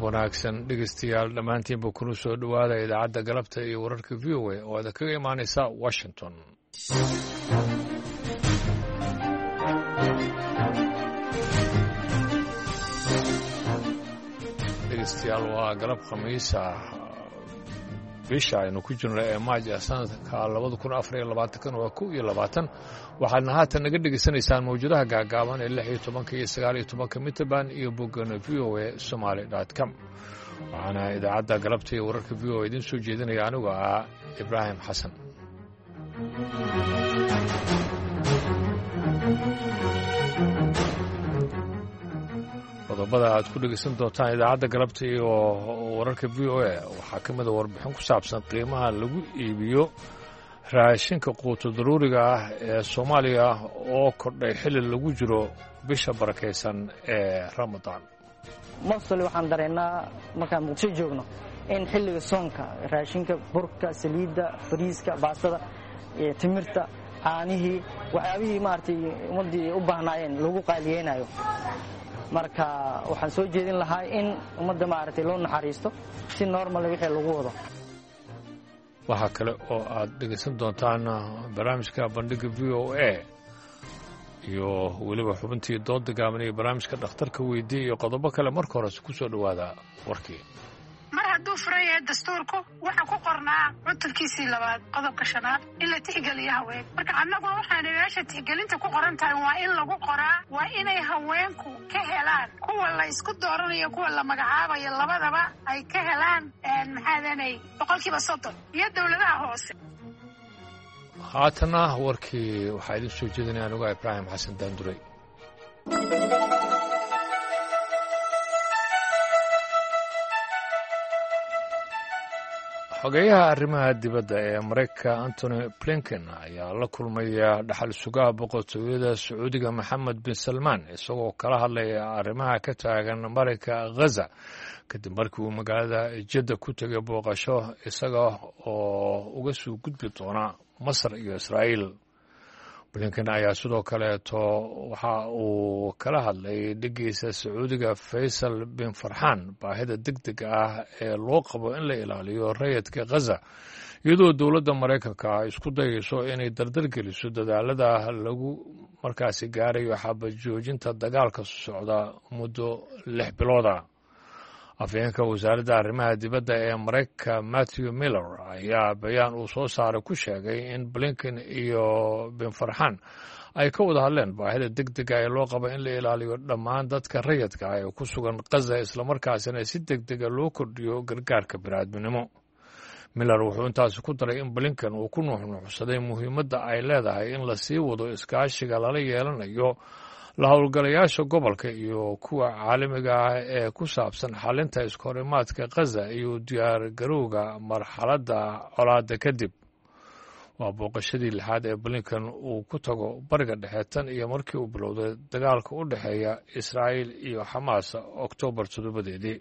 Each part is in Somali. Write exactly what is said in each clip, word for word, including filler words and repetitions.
wanaagsan dhegeystayaal dhammaantiinba kuna soo dhowaada idaacadda galabta iyo wararka v o a oo aad kaga imaanaysa washington. dhegeystayaal waa galab khamiis ah bisha aynu ku jirno ee maaja sanadka labada kun afar iyo labaatankan waa kow iyo labaatan waxaadna haatan naga dhegaysanaysaan mawjadaha gaagaaban ee lix iyo tobanka iyo sagaal iyo tobanka mitrband iyo boggana v o a somaly dot com waxaana idaacadda galabta iyo wararka v o a idiin soo jeedinaya anigoo ah ibraahim xasan. qodobada aad ku dhegaysan doontaan idaacadda galabta iyo wararka v o a waxaa ka mida warbixin ku saabsan qiimaha lagu iibiyo raashinka quuto daruuriga ah ee soomaaliya oo kordhay xilli lagu jiro bisha barakaysan ee ramadaan. mostly waxaan dareennaa markaan muqdisho joogno in xilliga soonka raashinka burka saliidda fariiska baastada timirta caanihii waxyaabihii maaragtay ummaddii u baahnaayeen lagu qaaliyeynayo. marka waxaan soo jeedin lahaa in ummadda maaragtay loo naxariisto si normal wixii lagu wado. waxaa kale oo aad dhegaysan doontaan barnaamijka bandhiga v o a iyo weliba xubintii dooda gaaban iyo barnaamijka dhakhtarka weydiiya iyo qodobo kale. marka horese ku soo dhowaada warkii. mar hadduu furan yahay dastuurku waxaa ku qornaa cutubkiisii labaad qodobka shanaad in la tixgeliyo haween. marka annaguna waxaana meesha tixgelinta ku qoran tahay waa in lagu qoraa waa inay haweenku ka helaan kuwa la isku dooranayo kuwa la magacaabayo labadaba ay ka helaan maxaadanay boqolkiiba soddon iyo dowladaha hoose. haatana warkii waxaa idin soo jeedinaya anugaa ibraahim xasan daanduray. xogeyaha arrimaha dibadda ee maraykanka antony blinken ayaa la kulmaya dhaxal sugaha boqortooyada sacuudiga maxamed bin salmaan isagoo kala hadlaya arrimaha ka taagan marinka ghaza kadib markii uu magaalada jidda ku tegay booqasho isaga oo uga soo gudbi doona masar iyo israa'iil. blinken ayaa sidoo kaleeto waxa uu kala hadlay dheggiisa sacuudiga faysal bin farxaan baahida degdega ah ee loo qabo in la ilaaliyo rayidka ghaza iyadoo dowladda maraykanka ay isku dayayso inay dardargeliso dadaalada lagu markaasi gaarayo xabad joojinta dagaalka socda muddo lix bilooda. afhayeenka wasaaradda arrimaha dibadda ee maraykanka matthew miller ayaa bayaan uu soo saaray ku sheegay in blinken iyo bin farxaan ay ka wada hadleen baahida degdega ee loo qabo in la ilaaliyo dhammaan dadka rayidka ah ee ku sugan ghaza islamarkaasina si degdega loo kordhiyo gargaarka bini'aadminimo. miller wuxuu intaasi ku daray in blinken uu ku nuuxnuuxsaday muhiimadda ay leedahay in la sii wado iskaashiga lala yeelanayo la howlgalayaasha gobolka iyo kuwa caalamiga ah ee ku saabsan xalinta iskahorimaadka ghaza iyo diyaar garowga marxaladda colaadda kadib. waa booqashadii lixaad ee blinken uu ku tago bariga dhexe tan iyo markii uu bilowday dagaalka u dhexeeya israa'iil iyo xamaas oktoobar toddobadeedii.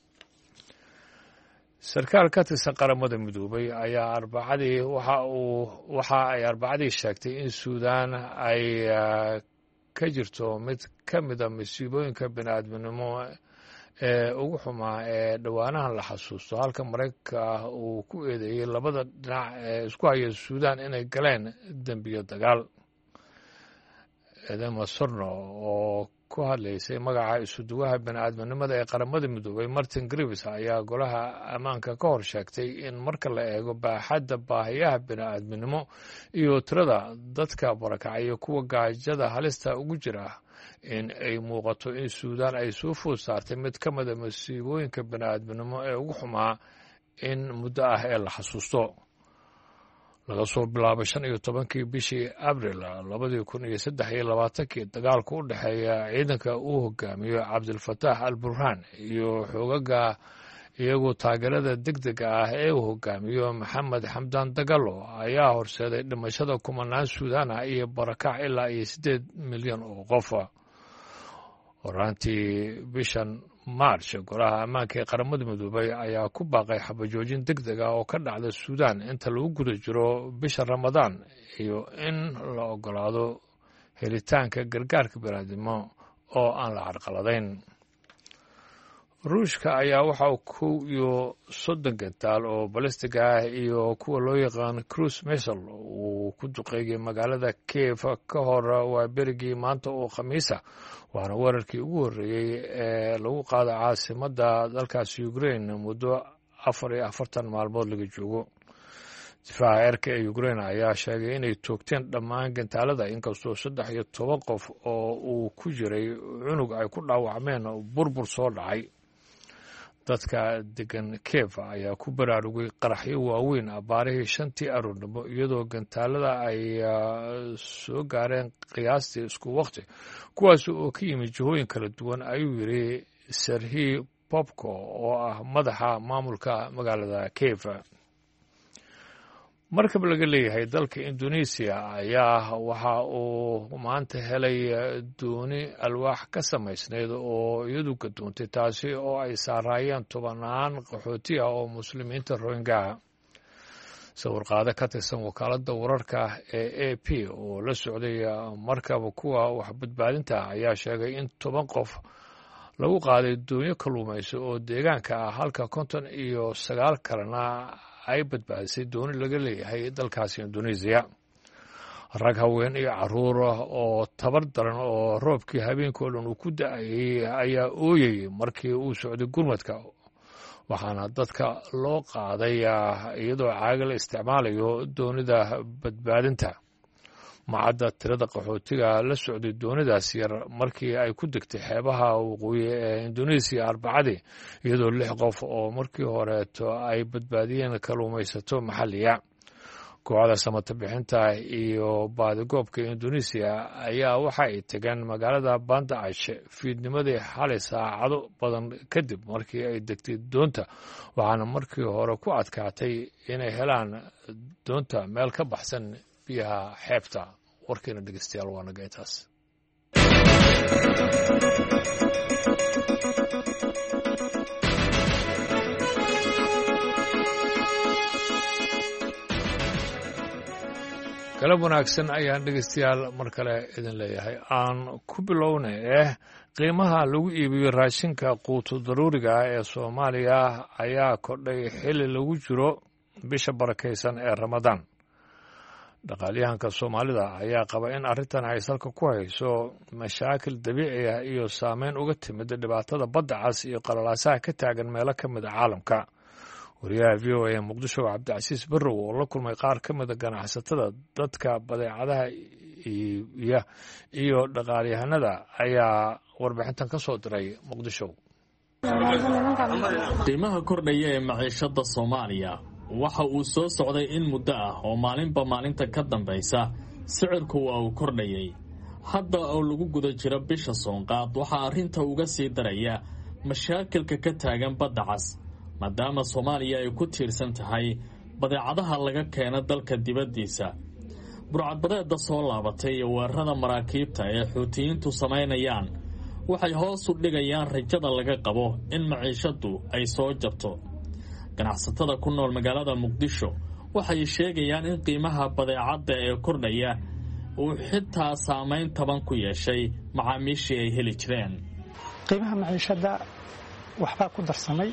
sarkaal ka tirsan qaramada midoobay ayaa arbacadii waxa uu waxa ay arbacadii sheegtay in suudaan ay ka jirto mid ka mida masiibooyinka bini'aadminimo ee ugu xumaa ee dhowaanahan la xasuusto halka maraykanka ah uu ku eedeeyey labada dhinac ee isku haya suudaan inay galeen dembiyo dagaal. edema sorno oo ku hadlaysay magaca isuduwaha bini'aadminimada ee qaramada midoobay martin grives ayaa golaha ammaanka ka hor sheegtay in marka la eego baaxadda baahiyaha bini'aadminimo iyo tirada dadka barakacaya kuwa gaajada halista ugu jira in ay muuqato in suudaan ay soo food saartay mid ka mida masiibooyinka bini'aadminimo ee ugu xumaa in muddo ah ee la xasuusto. laga soo bilaabo shan iyo tobankii bishii abril labadii kun iyo saddex iyo labaatankii dagaalka u dhexeeya ciidanka uu hogaamiyo cabdilfataax al burhaan iyo xoogaga iyagoo taageerada degdega ah ee uu hogaamiyo maxamed xamdaan dagalo ayaa horseeday dhimashada kumanaan suudaan ah iyo barakac ilaa iyo siddeed milyan oo qof. horaantii bishan march golaha ammaanka ee qaramada midoobay ayaa ku baaqay xabajoojin degdeg ah oo ka dhacda suudaan inta lagu guda jiro bisha ramadaan iyo in la ogolaado helitaanka gargaarka bini'aadnimo oo aan la carqaladayn. ruushka ayaa waxa uu kow iyo soddon gantaal oo balistiga ah iyo kuwa loo yaqaan cruise missile uu ku duqeeyay magaalada Kiev ka hor waa berigii maanta oo khamiisa waana weerarkii ugu horreeyey ee lagu qaado caasimadda dalkaasi Ukraine muddo afar iyo afartan maalmood laga joogo. difaaca eerka ee Ukraine ayaa sheegay inay toogteen dhammaan gantaalada inkastoo saddex iyo toban qof oo uu ku jiray cunug ay ku dhaawacmeen burbur soo dhacay. dadka degan Kiev ayaa ku baraarugay qaraxyo waaweyn abaarihii shantii aroornimo iyadoo gantaalada ay soo gaareen qiyaastii isku waqti kuwaas oo ka yimid jihooyin kala duwan ayuu yidhi Serhiy Popko oo ah madaxa maamulka magaalada Kiev. markab laga leeyahay dalka Indonesia ayaa waxa uu maanta helay dooni alwaax ka samaysneed oo iyadu gadoontay taasi oo ay saarayeen tobanaan qaxooti ah oo muslimiinta Rohingya. sawir qaade ka tirsan wakaaladda wararka ee A P oo la socday markab kuwa wax badbaadinta ayaa sheegay in toban qof lagu qaaday doonyo kalluumayso oo deegaanka ah halka konton iyo sagaal kalena ay badbaadisay dooni laga leeyahay dalkaasi Indonesia. rag haween iyo caruur oo tabar daran oo roobkii habeenkii oo dhan uu ku da'ayay ayaa ooyay markii uu socday gurmadka waxaana dadka loo qaaday iyadoo caaga la isticmaalayo doonida badbaadinta. macadda tirada qaxootiga la socday doonidaas yar markii ay ku degtay xeebaha waqooyi ee Indonesia Arbacadii iyadoo lix qof oo markii horeeto ay badbaadiyeen kalluumaysato maxalliya. kooxda samata bixinta iyo baadigoobka Indonesia ayaa waxa ay tageen magaalada Banda Aceh fiidnimadii xalay saacado badan kadib markii ay degtay doonta waxaana markii hore ku adkaatay inay helaan doonta meel ka baxsan biyaha xeebta. warkeena dhegeystayaal waa naga intaas. galab wanaagsan ayaan dhegeystayaal mar kale idin leeyahay. aan ku bilownay eh qiimaha lagu iibiyo raashinka quuto daruuriga ee Soomaaliya ayaa kordhay xilli lagu jiro bisha barakeysan ee Ramadaan. dhaqaaliyahanka Soomaalida ayaa qaba in arrintan ay salka ku hayso mashaakil dabiici ah iyo saameyn uga timid dhibaatada badda cas iyo qalalaasaha ka taagan meelo ka mid ah caalamka. wariyaha V O A Muqdisho Cabdicasiis Barrow oo la kulmay qaar ka mid ah ganacsatada dadka badeecadaha iyo iyo dhaqaaliyahanada ayaa warbixintan ka soo diray Muqdisho. qiimaha kordhaya ee maciishada Soomaaliya waxa uu soo socday in muddo ah oo maalinba maalinta ka dambaysa sicirku waa uu kordhayay. hadda oo lagu guda jiro bisha Soonqaad waxaa arrinta uga sii daraya mashaakilka ka taagan badda cas maadaama Soomaaliya ay ku tiirsan tahay badeecadaha laga keeno dalka dibaddiisa. burcadbadeeda soo laabatay iyo weerarada maraakiibta ee xuutiyiintu samaynayaan waxay hoos u dhigayaan rajada laga qabo in maciishadu ay soo jabto. ganacsatada ku nool magaalada Muqdisho waxay sheegayaan in qiimaha badeecada ee kordhaya uu xitaa saameyn taban ku yeeshay macaamiishii ay heli jireen. qiimaha maciishada waxbaa ku darsamay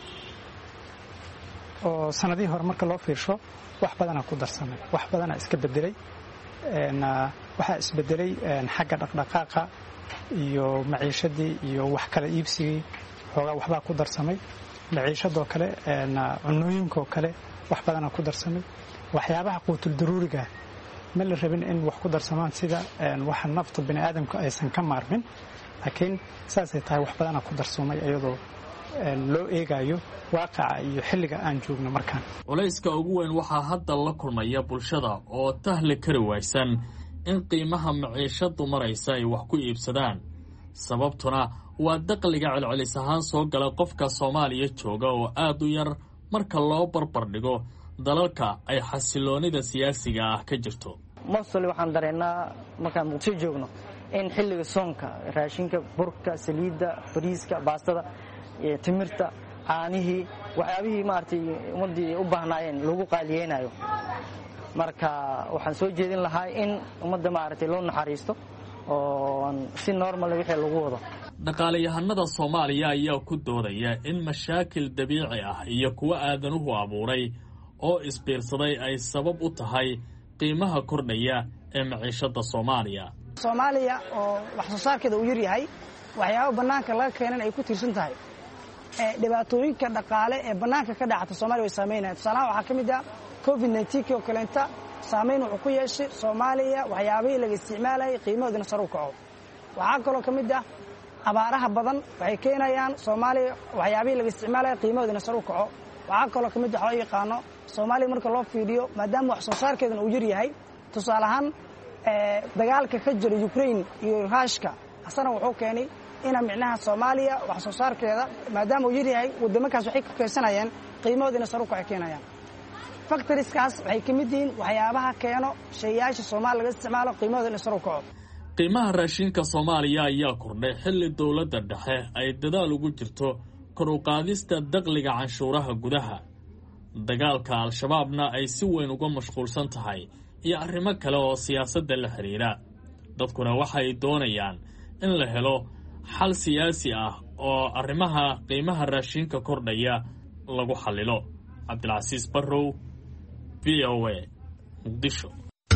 oo sanadihii hore marka loo fiirsho wax badana ku darsamay wax badana iska bedelay een waxa isbedelay xagga dhaqdhaqaaqa iyo maciishadii iyo wax kala iibsigii xoogaa waxbaa ku darsamay. maciishadoo kale een cunooyinkoo kale wax badana ku darsamay. waxyaabaha quutul daruuriga ma la rabin in wax ku darsamaan sida een waxa nafta bini aadamku aysan ka maarmin laakiin saasay tahay wax badana ku darsamay iyadoo loo eegayo waaqaca iyo xilliga aan joogno markaan. culayska ugu weyn waxaa hadda la kulmaya bulshada oo tahli kari waysan in qiimaha maciishadu maraysa ay wax ku iibsadaan. sababtuna waa dakhliga celcelis ahaan soo gala qofka Soomaaliya jooga oo aad u yar marka loo barbar dhigo dalalka ay xasiloonida siyaasiga ah ka jirto. mostly waxaan dareennaa markaan Muqdisho joogno in xilliga soonka raashinka burka saliidda bariiska baastada timirta caanihii waxyaabihii maartay ummadii u baahnaayeen lagu qaaliyeenayo. marka waxaan soo jeedin lahaa in ummadda maartay loo naxariisto oo si normal wixii lagu wado. dhaqaalayahanada Soomaaliya ayaa ku doodaya in mashaakil dabiici ah iyo kuwa aadanuhu abuuray oo isbiirsaday ay sabab u tahay qiimaha kordhaya ee maciishada Soomaaliya. Soomaaliya oo wax soo saarkeeda uu yar yahay waxyaabo banaanka laga keenan ay ku tiirsan tahay ee dhibaatooyinka dhaqaale ee banaanka ka dhacay Soomaaliya way saameynayaan. Tusaalaha waxa kamid ah covid nineteen oo kaleenta saameyn wuxuu ku yeeshay Soomaaliya waxyaabihii laga isticmaalay qiimahoodana sare u kaco. Waxa kaloo kamid ah abaaraha badan waxay keenayaan Soomaaliya waxyaabihii laga isticmaalay qiimahoodana sare u kaco. Waxa kaloo kamid ah oo yaqaano Soomaaliya marka loo fiiriyo maadaama wax soo saarkeeda uu yar yahay tusaalahan ee dagaalka ka jira Ukraine iyo Ruushka asana wuxuu keenay in micnaha Soomaaliya wax soo saarkeeda maadaama uu yar yahay wadamadaas waxay ka keensanayaan qiimahoodana sare u kaco keenayaan. Factories-kaas waxay kamid yihiin waxyaabaha keeno shayyaasha Soomaaliya laga isticmaalo qiimahoodana sare u kaco. qiimaha raashinka Soomaaliya ayaa kordhay xilli dawladda dhexe ay dadaal ugu jirto kor u qaadista dakhliga canshuuraha gudaha. Dagaalka Al-Shabaabna ay si weyn uga mashquulsan tahay iyo arrimo kale oo siyaasadda la xiriira. Dadkuna waxay doonayaan in la helo xal siyaasi ah oo arrimaha qiimaha raashinka kordhaya lagu xallilo. Cabdilcasiis Barrow, V O A, Muqdisho.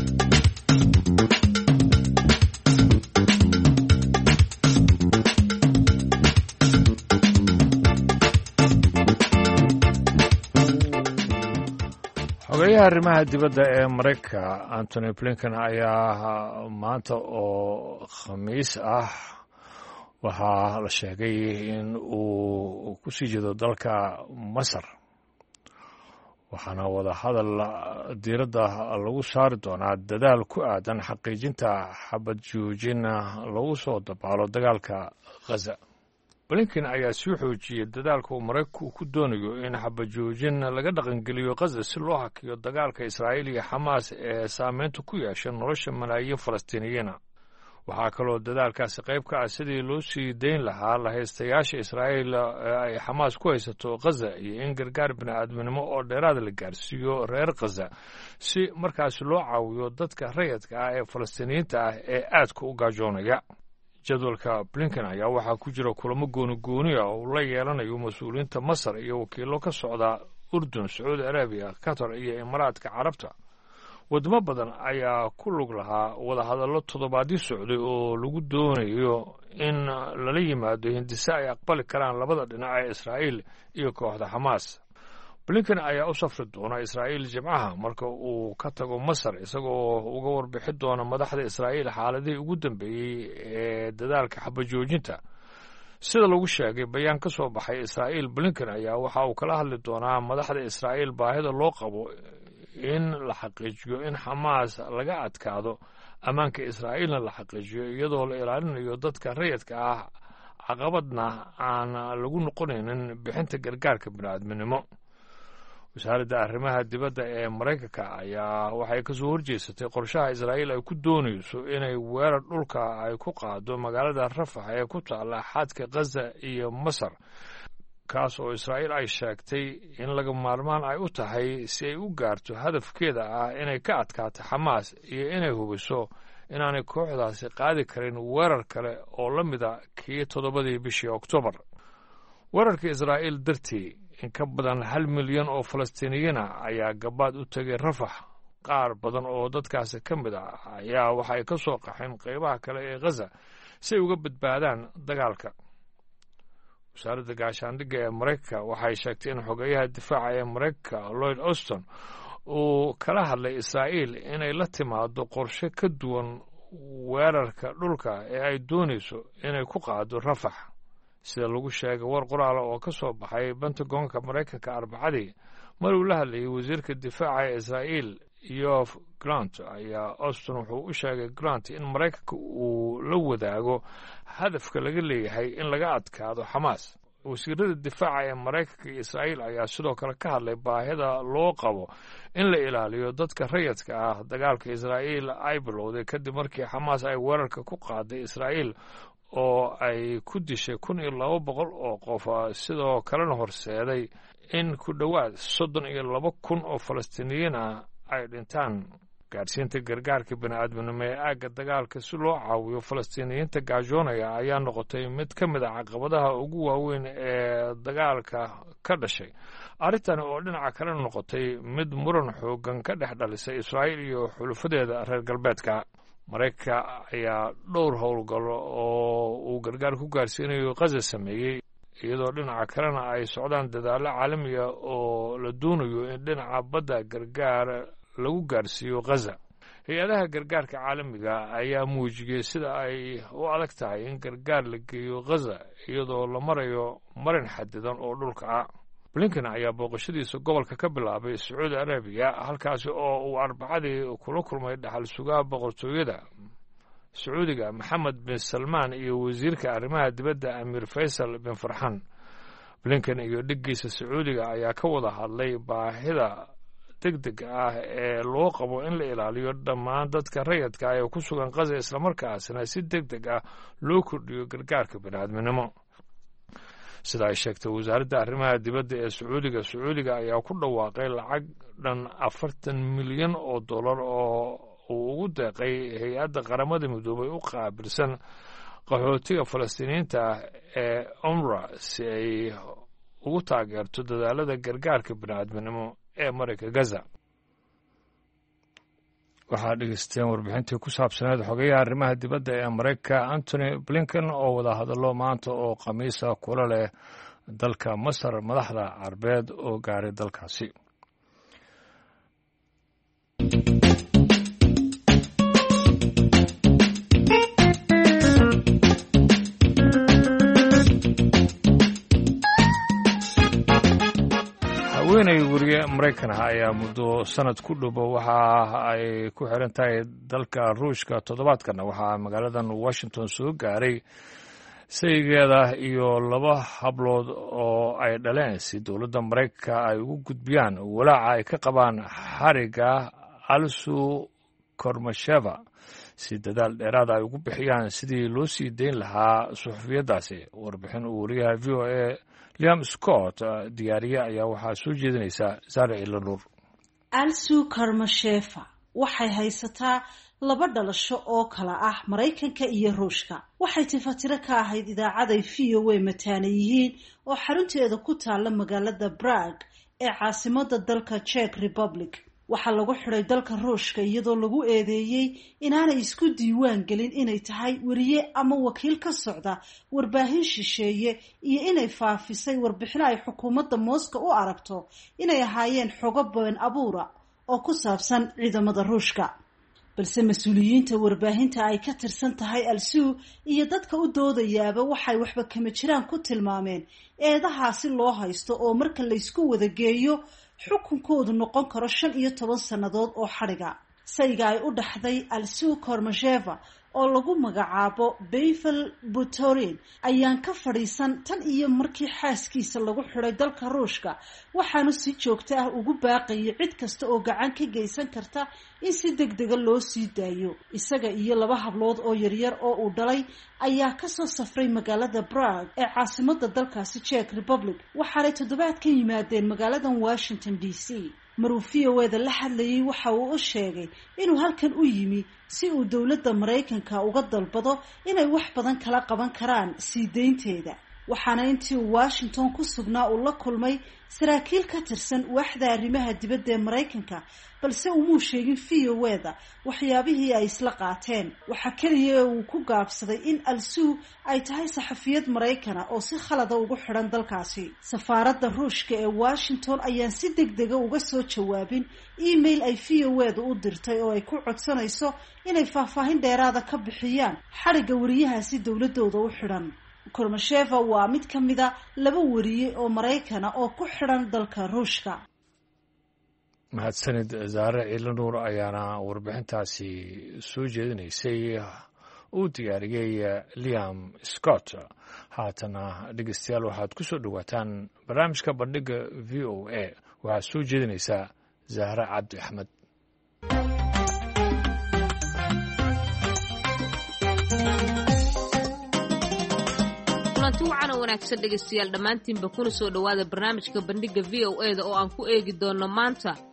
xogeyaha arrimaha dibadda ee Mareykanka Antony Blinken ayaa maanta oo Khamiis ah waxaa la sheegay in uu ku sii jeedo dalka Masar waxaana wada hadal diiradda lagu saari doonaa dadaal ku aadan xaqiijinta xabad joojin lagu soo dabaalo dagaalka Gaza. Blinken ayaa sii xoojiyay dadaalka uu Mareykanku ku doonayo in xabad joojin laga dhaqangeliyo Gaza si loo hakiyo dagaalka Israa'iil iyo Xamaas ee saameynta ku yeeshay nolosha malaayiin Falastiiniyiin. waxaa kaloo dadaalkaasi qayb ka ah sidii loo sii dayn lahaa la haystayaasha Israa'iil ee ay Xamaas ku haysato Gaza iyo in gargaar bini'aadminimo oo dheeraad la gaarsiiyo reer Gaza si markaasi loo caawiyo dadka rayidka ah ee Falastiiniyiinta ah ee aadka u gaajoonaya. jadwalka Blinken ayaa waxaa ku jira kulamo gooni-gooni ah oo la yeelanayo mas-uuliyiinta Masar iyo wakiilo ka socda Urdun, Sacuudi Arabiya, Qatar iyo Imaaraadka Carabta. wadamo badan ayaa ku lug lahaa wadahadallo toddobaadii socday oo lagu doonayo in lala yimaado hindise ay aqbali karaan labada dhinac ee Israa'iil iyo kooxda Xamaas. Blinken ayaa u safri doona Israa'iil Jimcaha marka uu ka tago Masar isagoo uga warbixi doona madaxda Israa'iil xaaladii ugu dambeeyey ee dadaalka xabajoojinta. sida lagu sheegay bayaan ka soo baxay Israa'iil, Blinken ayaa waxa uu kala hadli doonaa madaxda Israa'iil baahida loo qabo in la xaqiijiyo in Xamaas laga adkaado ammaanka Israa'iilna la xaqiijiyo iyadoo la ilaalinayo dadka rayidka ah caqabadna aan lagu noqonaynin bixinta gargaarka bini'aadminimo. wasaaradda arrimaha dibadda ee Mareykanka ayaa waxay ka soo horjeesatay qorshaha Israa'iil ay ku doonayso inay weerar dhulka ay ku qaado magaalada Rafax ee ku taala xadka Gaza iyo Masar, kaas oo Israa'iil ay sheegtay in laga maarmaan ay u tahay si ay u gaarto hadafkeeda ah inay ka adkaato Xamaas iyo inay hubiso inaanay kooxdaasi qaadi karin weerar kale oo la mid a kii toddobadii bishii Oktoobar. weerarka Israa'iil dartii in ka badan hal milyan oo Falastiiniyiin ah ayaa gabaad u tegay Rafax. qaar badan oo dadkaasi ka mid ah ayaa waxay ka soo qaxeen qaybaha kale ee Gaza si ay uga badbaadaan dagaalka. wasaaradda gaashaandhigga ee Mareykanka waxay sheegtay in xogeyaha difaaca ee Mareykanka Lloyd Austin uu kala hadlay Israa'iil inay la timaado qorshe ka duwan weerarka dhulka ee ay doonayso inay ku qaado Rafax. sida lagu sheegay war qoraal oo ka soo baxay Pentagonka Mareykanka Arbacadii mar uu la hadlayay wasiirka difaaca ee Israa'iil Yoav Gallant ayaa Austin wuxuu u sheegay Gallant in Mareykanka uu la wadaago hadafka laga leeyahay in laga adkaado Xamaas. wasiirada difaaca ee Mareykanka iyo Israa'iil ayaa sidoo kale ka hadlay baahida loo qabo in la ilaaliyo dadka rayidka ah dagaalka Israa'iil ay bilowday kadib markii Xamaas ay weerarka ku qaaday Israa'iil oo ay ku dishay kun iyo laba boqol oo qof, sidoo kalena horseeday in ku dhowaad soddon iyo laba kun oo Falastiiniyiin ah ay dhintaan gaadhsiinta gargaarka bini'aadminimo ee aagga dagaalka si loo caawiyo falastiiniyiinta gaajoonaya ayaa noqotay mid ka mid a caqabadaha ugu waaweyn ee dagaalka ka dhashay arrintani oo dhinaca kale noqotay mid muran xoogan ka dhex dhalisay israa'iil iyo xulufadeeda reer galbeedka maraykanka ayaa dhowr howlgal oo uu gargaar ku gaarsiinayo khaza sameeyey iyadoo dhinaca kalena ay socdaan dadaallo caalamiya oo la doonayo in dhinaca badda gargaar lagu gaarsiiyo khaza hay-adaha gargaarka caalamiga ayaa muujiyey sida ay u adag tahay in gargaar la geeyo khaza iyadoo la marayo marin xadidan oo dhulka ah blinken ayaa booqashadiisa gobolka ka bilaabay sacuudi arabiya halkaasi oo uu arbacadii kula kulmay dhaxal sugaha boqortooyada sacuudiga maxamed bin salmaan iyo wasiirka arrimaha dibadda amiir faysal bin farxan blinken iyo dhiggiisa sacuudiga ayaa ka wada hadlay baahida deg deg ah ee loo qabo in la ilaaliyo dhammaan dadka rayadka ee ku sugan khaza islamarkaasna si deg deg ah loo kordhiyo gargaarka bini'aadminimo sida ay sheegtay wasaaradda arrimaha dibadda ee sacuudiga sacuudiga ayaa ku dhawaaqay lacag dhan afartan milyan oo dollar oo uu ugu deeqay hay-adda qaramada midoobay u qaabilsan qaxootiga falastiiniyiinta ah ee umra si ay ugu taageerto dadaalada gargaarka bini'aadminimo ee marayka gaza waxaa dhegeysteen warbixintii ku saabsaneed xogayaha arrimaha dibadda ee maraykanka antony blinken oo wada hadallo maanta oo khamiisa kula leh dalka masar madaxda carbeed oo gaaray dalkaasi haweenay wariye maraykan ah ayaa muddo sanad ku dhobo waxa ay ku xiran tahay dalka ruushka toddobaadkana waxaa magaaladan washington soo gaaray saygeeda iyo laba hablood oo ay dhaleen si dowladda maraykanka ay ugu gudbiyaan walaaca ay ka qabaan xariga alsu kormasheva si dadaal dheeraada ay ugu bixiyaan sidii loo sii dayn lahaa suxufiyaddaasi warbixin uu wariyaha v o a liam scott diyaariye ayaa waxaa soo jeedinaysaa saare ilanuur alsu karmashefa waxay haysataa laba dhalasho oo kala ah maraykanka iyo ruushka waxay tifatiro ka ahayd idaacaday v o a mataana yihiin oo xarunteeda ku taalla magaalada Prague ee caasimada dalka Czech Republic waxaa lagu xiray dalka ruushka iyadoo lagu eedeeyey inaanay isku diiwaan gelin inay tahay wariye ama wakiil ka socda warbaahin shisheeye iyo inay faafisay warbixino ay xukuumadda Moscow u aragto inay ahaayeen xogo been abuura oo ku saabsan ciidamada ruushka balse mas'uuliyiinta warbaahinta ay ka tirsan tahay alsu iyo dadka u doodayaaba waxay waxba kama jiraan ku tilmaameen eedahaasi loo haysto oo marka la isku wada geeyo xukunkoodu noqon karo shan iyo toban sannadood oo xadhiga sayga ay u dhaxday alsu kormasheva oo lagu magacaabo Pavel Butorin ayaan ka fadhiisan tan iyo markii xaaskiisa lagu xiray dalka ruushka waxaanu si joogto ah ugu baaqayay cid kasta oo gacan ka geysan karta in si degdega loo sii daayo isaga iyo laba hablood oo yaryar oo uu dhalay ayaa kasoo safray magaalada Prague ee caasimada dalkaasi Czech Republic waxaanay toddobaadkan yimaadeen magaaladan Washington D C maruu v o a da la hadlayay waxa uu u sheegay inuu halkan u yimi si uu dowladda Maraykanka uga dalbado inay wax badan kala qaban karaan sii deynteeda waxaana intii uu Washington ku sugnaa uu la kulmay saraakiil ka tirsan waaxda arrimaha dibadda ee Maraykanka balse uu sheegin v o a da waxyaabihii ay isla qaateen waxa kaliya uu ku gaabsaday in alsu ay tahay saxafiyad Maraykana oo si khalad ah ugu xiran dalkaasi safaaradda ruushka ee Washington ayaan si degdeg ah uga soo jawaabin email ay v o a da u dirtay oo ay ku codsanayso inay faahfaahin dheeraada ka bixiyaan xariga wariyahaasi dowladooda u xiran kormasheva waa mid ka mid a laba wariye oo Maraykana oo ku xiran dalka ruushka mahadsanid zaare ilanuur ayaana warbixintaasi soo jeedinaysay uu diyaariyey liam scott haatana dhegeystayaal waxaad ku soo dhowaataan barnaamijka bandhiga v o a waxaad soo jeedinaysaa zahra cabdi axmed kulanti wacan oo wanaagsan dhegeystayaal dhammaantiinba kuna soo dhowaada barnaamijka bandhiga v o a da oo aan ku eegi doono maanta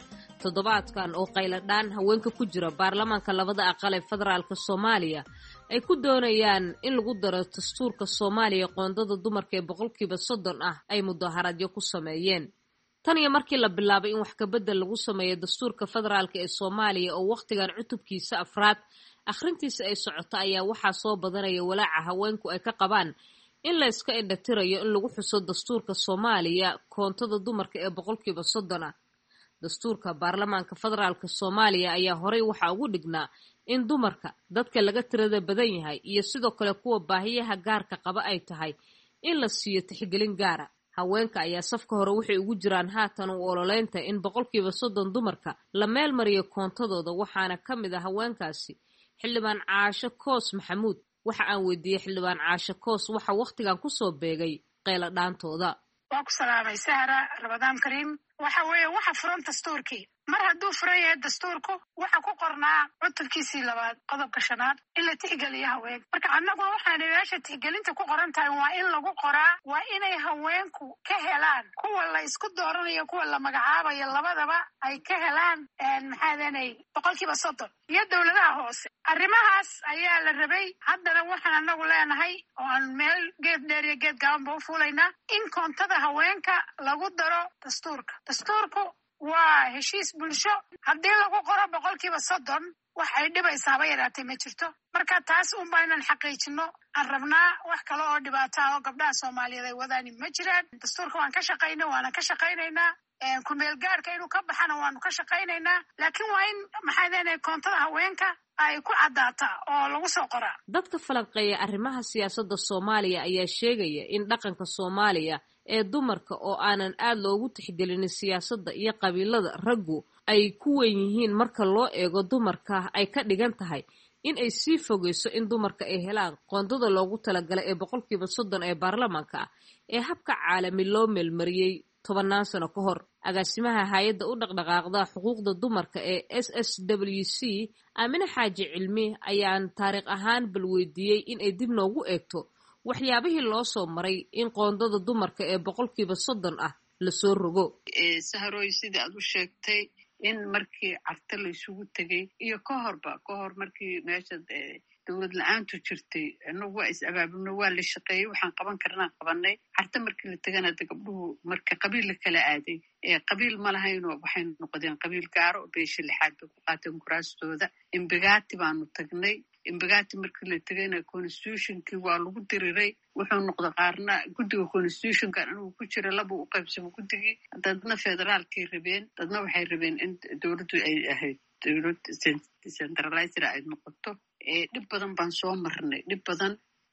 toddobaadkan oo qayladhaan haweenka ku jira baarlamaanka labada aqal ee federaalka soomaaliya ay ku doonayaan in lagu daro dastuurka soomaaliya qoondada dumarka ee boqolkiiba soddon ah ay mudaaharadyo ku sameeyeen tan iyo markii la bilaabay in wax kabedel lagu sameeyo dastuurka federaalka ee soomaaliya oo wakhtigan cutubkiisa afraad akhrintiisa ay socoto ayaa waxaa soo badanaya walaaca haweenku ay ka qabaan in la iska indhatirayo in lagu xuso dastuurka soomaaliya koontada dumarka ee boqolkiiba soddon ah dastuurka baarlamaanka federaalka soomaaliya ayaa horey waxaa ugu dhignaa in dumarka dadka laga tirada badan yahay iyo sidoo kale kuwa baahiyaha gaarka qaba ay tahay in la siiyo tixgelin gaara haweenka ayaa safka hore waxay ugu jiraan haatan u ololeynta in boqolkiiba soddon dumarka la meel mariyo koontadooda waxaana ka mid ah haweenkaasi xildhibaan caasho koos maxamuud waxa aan weydiiyey xildhibaan caasho koos waxa wakhtigan kusoo beegay qayla dhaantooda waa ku salaamay sahra rabadaan kariim waxa weeye waxa furan dastuurkii mar hadduu furan yahay dastuurku waxa ku qornaa cutubkiisii labaad qodobka shanaad in la tixgeliyo haween marka annagu waxaana meesha tixgelinta ku qoran tahay waa in lagu qoraa waa inay haweenku ka helaan kuwa la isku dooranayo kuwa la magacaabayo labadaba ay ka helaan maxaadanay boqolkiiba soddon iyo dowladaha hoose arrimahaas ayaa la rabay haddana waxaan annagu leenahay oo aan meel geed dheer iyo geed gaabanba u fuulaynaa in koontada haweenka lagu daro dastuurka dastuurku waa heshiis bulsho haddii lagu qoro boqolkiiba soddon wax ay dhibaysaaba yaraatay ma jirto marka taas unba inaan xaqiijino aan rabnaa wax kale oo dhibaata oo gabdhaha soomaaliyeed ay wadaani ma jiraan dastuurka waan ka shaqayna waana ka shaqaynaynaa kumeel gaarka inuu ka baxana waanu ka shaqaynaynaa laakiin waa in maxaa leenahay koontada haweenka ay ku caddaata oo lagu soo qoraa dadka falanqeeya arrimaha siyaasadda soomaaliya ayaa sheegaya in dhaqanka soomaaliya ee dumarka oo aanan aad loogu tixgelinin siyaasadda iyo qabiilada raggu ay ku weyn yihiin marka loo eego dumarka ay ka dhigan tahay in ay sii fogeyso in dumarka ay helaan qoondada loogu talagalay ee boqolkiiba soddon ee baarlamaanka ah ee habka caalami loo meelmariyey tobannaan sano ka hor agaasimaha hay-adda u dhaqdhaqaaqda xuquuqda dumarka ee s s w c aamine xaaji cilmi ayaan taariikh ahaan balweydiiyey in ay dib noogu eegto waxyaabihii loo soo maray in qoondada dumarka ee boqolkiiba soddon ah lasoo rogo saharoy sidii aad u sheegtay in markii carta la isugu tegay iyo ka horba ka hor markii meesha dowlad la-aantu jirtay inagu waa is abaabulno waa la shaqeeyey waxaan qaban karnaan qabanay carta markii la tegana de gabdhuhu marka qabiil la kala aaday qabiil ma lahayno waxay noqdeen qabiil gaaro oo beesha lixaad bay ku qaateen kuraastooda imbagaati baanu tagnay imbagaati markii la tegayna constitutionkii waa lagu diriray wuxuu noqda qaarna guddiga constitutionkan inuu ku jira laba u qaybsamo guddigii dadna federaalkay rabeen dadna waxay rabeen in dowladdu ay ahayd dowlad decentralizer ay noqoto dhib badan baan soo marnay dhib badan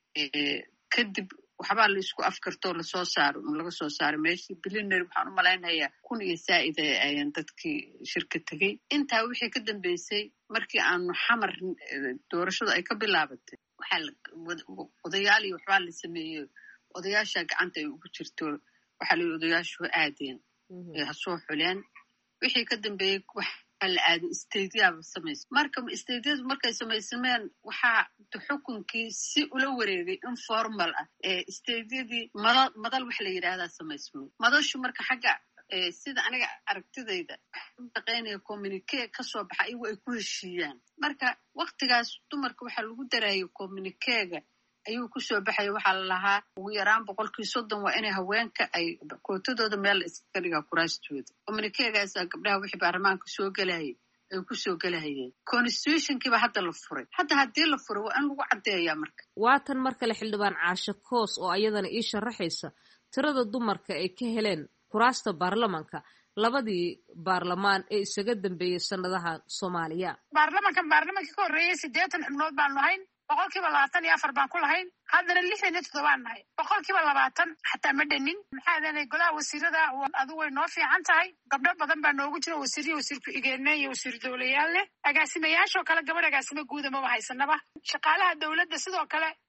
kadib waxbaa la isku afkartoo lasoo saaro un laga soo saaray meeshii biliner waxaan u malaynayaa kun iyo saa'ida ayaan dadkii shirka tegey intaa wixii ka dambeysay markii aanu xamar doorashadu ay ka bilaabatay waxaa odayaal iyo waxbaa la sameeyey odayaasha gacanta ay ugu jirto waxaa la odayaashu aadeen ha soo xuleen wixii ka dambeeyey la aado stadiyaaba samaysa marka stadiyadu markay samaysameen waxaa xukunkii si ula wareegay informal ah stadiyadii madal madal waxa la yidhaahdaa samaysmay madashu marka xagga sida aniga aragtidayda shaqaynaya communique kasoo baxa iyagu ay ku heshiiyaan marka waktigaas dumarka waxaa lagu darayay communiquega ayuu kusoo baxaya waxaa la lahaa ugu yaraan boqolkii soddon waa inay haweenka ay kootadooda meel la iska dhigaa kuraastooda communiquegaasa gabdhaha wixii baarlamaanka soo gelahayay ay kusoo gelahayeen constitutionkiiba hadda la furay hadda haddii la furay waa in lagu caddeeyaa marka waatan mar kale xildhibaan caasho koos oo ayadana ii sharaxaysa tirada dumarka ay ka heleen kuraasta baarlamaanka labadii baarlamaan ee isaga dambeeyey sanadaha soomaaliya baarlamankan baarlamankii ka horreeyey siddeetan xubnood baanu lahayn boqolkiiba labaatan iyo afar baan ku lahayn haddana lixdan iyo toddobaan nahay boqolkiiba labaatan xataa ma dhanin maxaa leenahay golaha wasiirada adigu way noo fiican tahay gabdho badan baa noogu jira wasiiriyo wasiir ku-xigeenna iyo wasiir dowlayaal leh agaasimayaashoo kale gabadh agaasimo guuda maba haysanaba shaqaalaha dowladda sidoo kale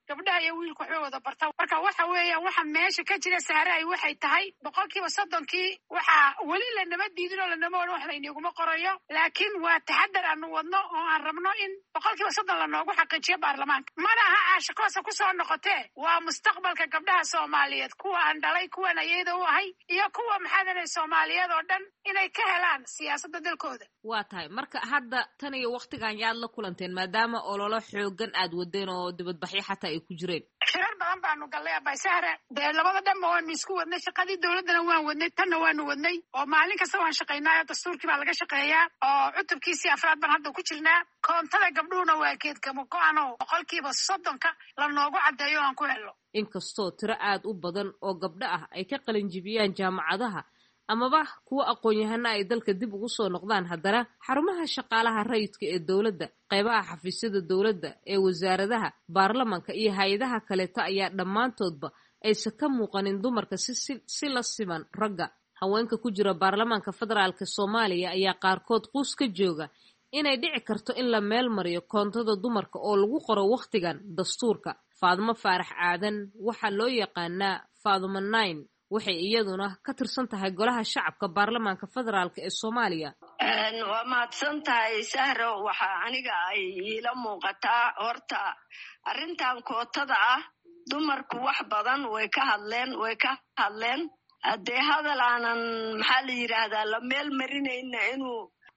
gabdhaha iyo wiilku waxbay wada bartaan marka waxa weeyaan waxa meesha ka jira saaray waxay tahay boqolkiiba soddonkii waxaa weli lanama diidin oo lanama odhan wax layniguma qorayo laakiin waa taxadar aanu wadno oo aan rabno in boqolkiiba soddon lanoogu xaqiijiyo baarlamaanka mana aha caashaqoosa kusoo noqotee waa mustaqbalka gabdhaha soomaaliyeed kuwa aan dhalay kuwan ayada u ahay iyo kuwa maxaadanay soomaaliyeed oo dhan inay ka helaan siyaasadda dalkooda waa tahay marka hadda tan iyo waktigan yaad la kulanteen maadaama ololo xoogan aad wadeen oo dibadbaxyo xataa ay ku jireen shirar badan baanu gallay abaysahre dee labada dhanba waanu isku wadnay shaqadii dowladdana waan wadnay tanna waanu wadnay oo maalin kasta waan shaqaynaayo dastuurkii baa laga shaqeeyaa oo cutubkiisii afraad baan hadda ku jirnaa koontada gabdhuhuna waa geedkama go-ano boqolkiiba soddonka lanoogu caddeeyo aan ku helno inkastoo tiro aad u badan oo gabdho ah ay ka qalinjibiyaan jaamacadaha amaba kuwa aqoon-yahana ay dalka dib ugu soo noqdaan haddana xarumaha shaqaalaha rayidka ee dowladda qaybaha xafiisyada dowladda ee wasaaradaha baarlamanka iyo hay-adaha kaleeta ayaa dhammaantoodba aysan ka muuqanin dumarka si si la siman ragga haweenka ku jira baarlamaanka federaalka soomaaliya ayaa qaarkood quus ka jooga inay dhici karto in la meel mariyo koontada dumarka oo lagu qoro wakhtigan dastuurka faadimo faarax aadan waxaa loo yaqaanaa faadimo nine waxay iyaduna ka tirsan tahay golaha shacabka baarlamaanka federaalk ee soomaaliya waa mahadsan tahay sahro waxaa aniga ay iila muuqataa horta arrintan kootada ah dumarku wax badan way ka hadleen way ka hadleen haddee hadal aanan maxaa la yidhaahdaa la meel marinayna inuu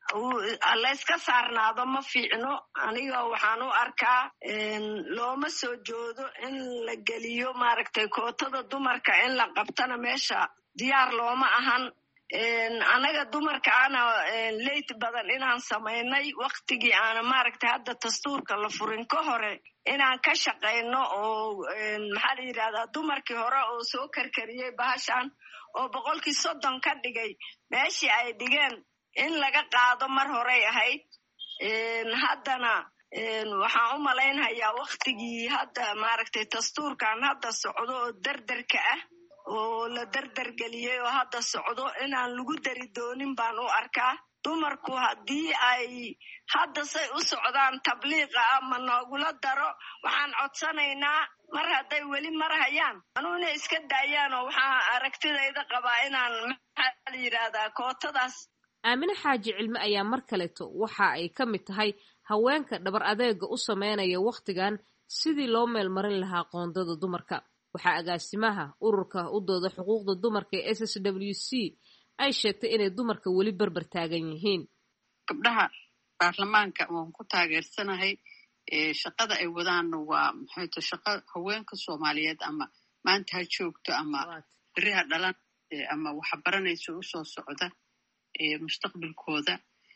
layska saarnaado ma fiicno aniga waxaan u arkaa looma soo joodo in la geliyo maaragtay kootada dumarka in la qabtana meesha diyaar looma ahan anaga dumarka ana leyt badan inaan samaynay waktigii aana maaragtay hadda dastuurka la furin ka hore inaan ka shaqayno oo maxaa la yidhahdaa dumarkii hore oo soo karkariyey bahashan oo boqolkii soddon ka dhigay meeshii ay dhigeen in laga qaado mar horey ahayd haddana waxaan u malaynhayaa waktigii hadda maaragtay dastuurkan hadda socdo oo derderka ah oo la derdergeliyey oo hadda socdo inaan lagu dari doonin baan u arkaa dumarku haddii ay hadda say u socdaan tabliiqa ah ma noogula daro waxaan codsanaynaa mar hadday weli marhayaan anuuna iska daayaan oo waxaa aragtidayda qabaa inaan maxaa la yidhaahdaa kootadaas aamine xaaji cilmi ayaa mar kaleeto waxa ay ka mid tahay haweenka dhabar adeega u sameynaya wakhtigan sidii loo meelmarin lahaa qoondada dumarka waxaa agaasimaha ururka u dooda xuquuqda dumarka ee s s w c ay sheegtay inay dumarka weli berber taagan yihiin gabdhaha baarlamaanka waan ku taageersanahay shaqada ay wadaanna waa maxayto shaqo haweenka soomaaliyeed ama maanta ha joogto ama beri ha dhalan ama waxa baranayso usoo socda mustaqbalkooda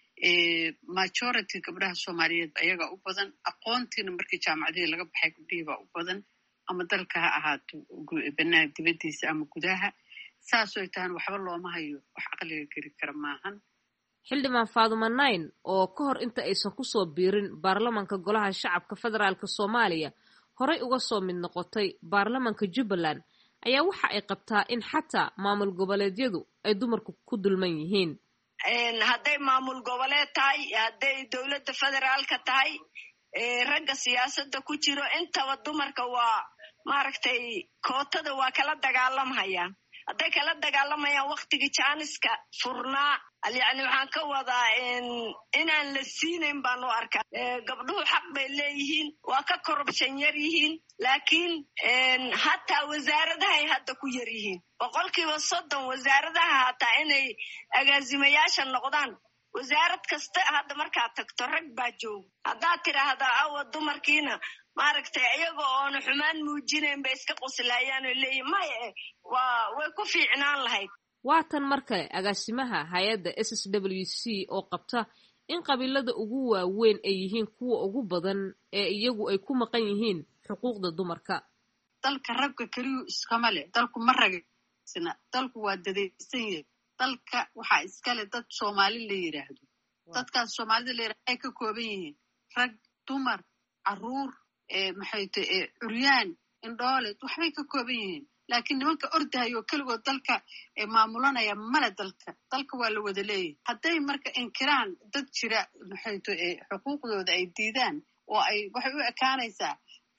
majority gabdhaha soomaaliyeed ayaga u badan aqoontiina markii jaamacadihii laga baxay gabdhihii baa u badan ama dalka ha ahaato banaan dibadiisa ama gudaha saasoo tahan waxba looma hayo wax caqliga geli kara maahan xildhibaan faaduma nine oo ka hor inta aysan kusoo biirin baarlamanka golaha shacabka federaalk soomaaliya horay uga soo mid noqotay baarlamanka jubbaland ayaa waxa ay qabtaa in xataa maamul goboleedyadu ay dumarku ku dulman yihiin hadday maamul goboleed tahay hadday dowladda federaalka tahay ragga siyaasadda ku jiro intaba dumarka waa maaragtay kootada waa kala dagaalamhayaan hadday kala dagaalamayaan waktigii jaaniska furnaa yani waxaan ka wadaa inaan la siinayn baan u arkaa gabdhuhu xaq bay leeyihiin waa ka korrubshan yar yihiin laakiin hataa wasaaradahay hadda ku yar yihiin boqolkiiba soddon wasaaradaha hataa inay agaasimayaasha noqdaan wasaarad kasta hadda markaad tagto rag baa jooga haddaad tidhaahdaa awa dumarkiina maaragtay iyaga oona xumaan muujinayn bay iska qoslaayaan oo leeyihin maya waa way ku fiicnaan lahayd waa tan mar kale agaasimaha hay-adda s s w c oo qabta in qabiilada ugu waaweyn ay yihiin kuwa ugu badan ee iyagu ay ku maqan yihiin xuquuqda dumarka dalka ragga keliyu iskama leh dalku ma ragaysna dalku waa dadaysan yahay dalka waxaa iskale dad soomaali la yidhaahdo dadkaas soomaalida la yidhahdo ay ka kooban yihiin rag dumar caruur maxayto curyaan indhooled waxbay ka kooban yihiin laakiin nimanka ordahayo keligood dalka maamulanaya male dalka dalka waa la wada leeyahay hadday marka inkiraan dad jira maxayto xuquuqdooda ay diidaan oo ay waxay u ekaanaysaa dal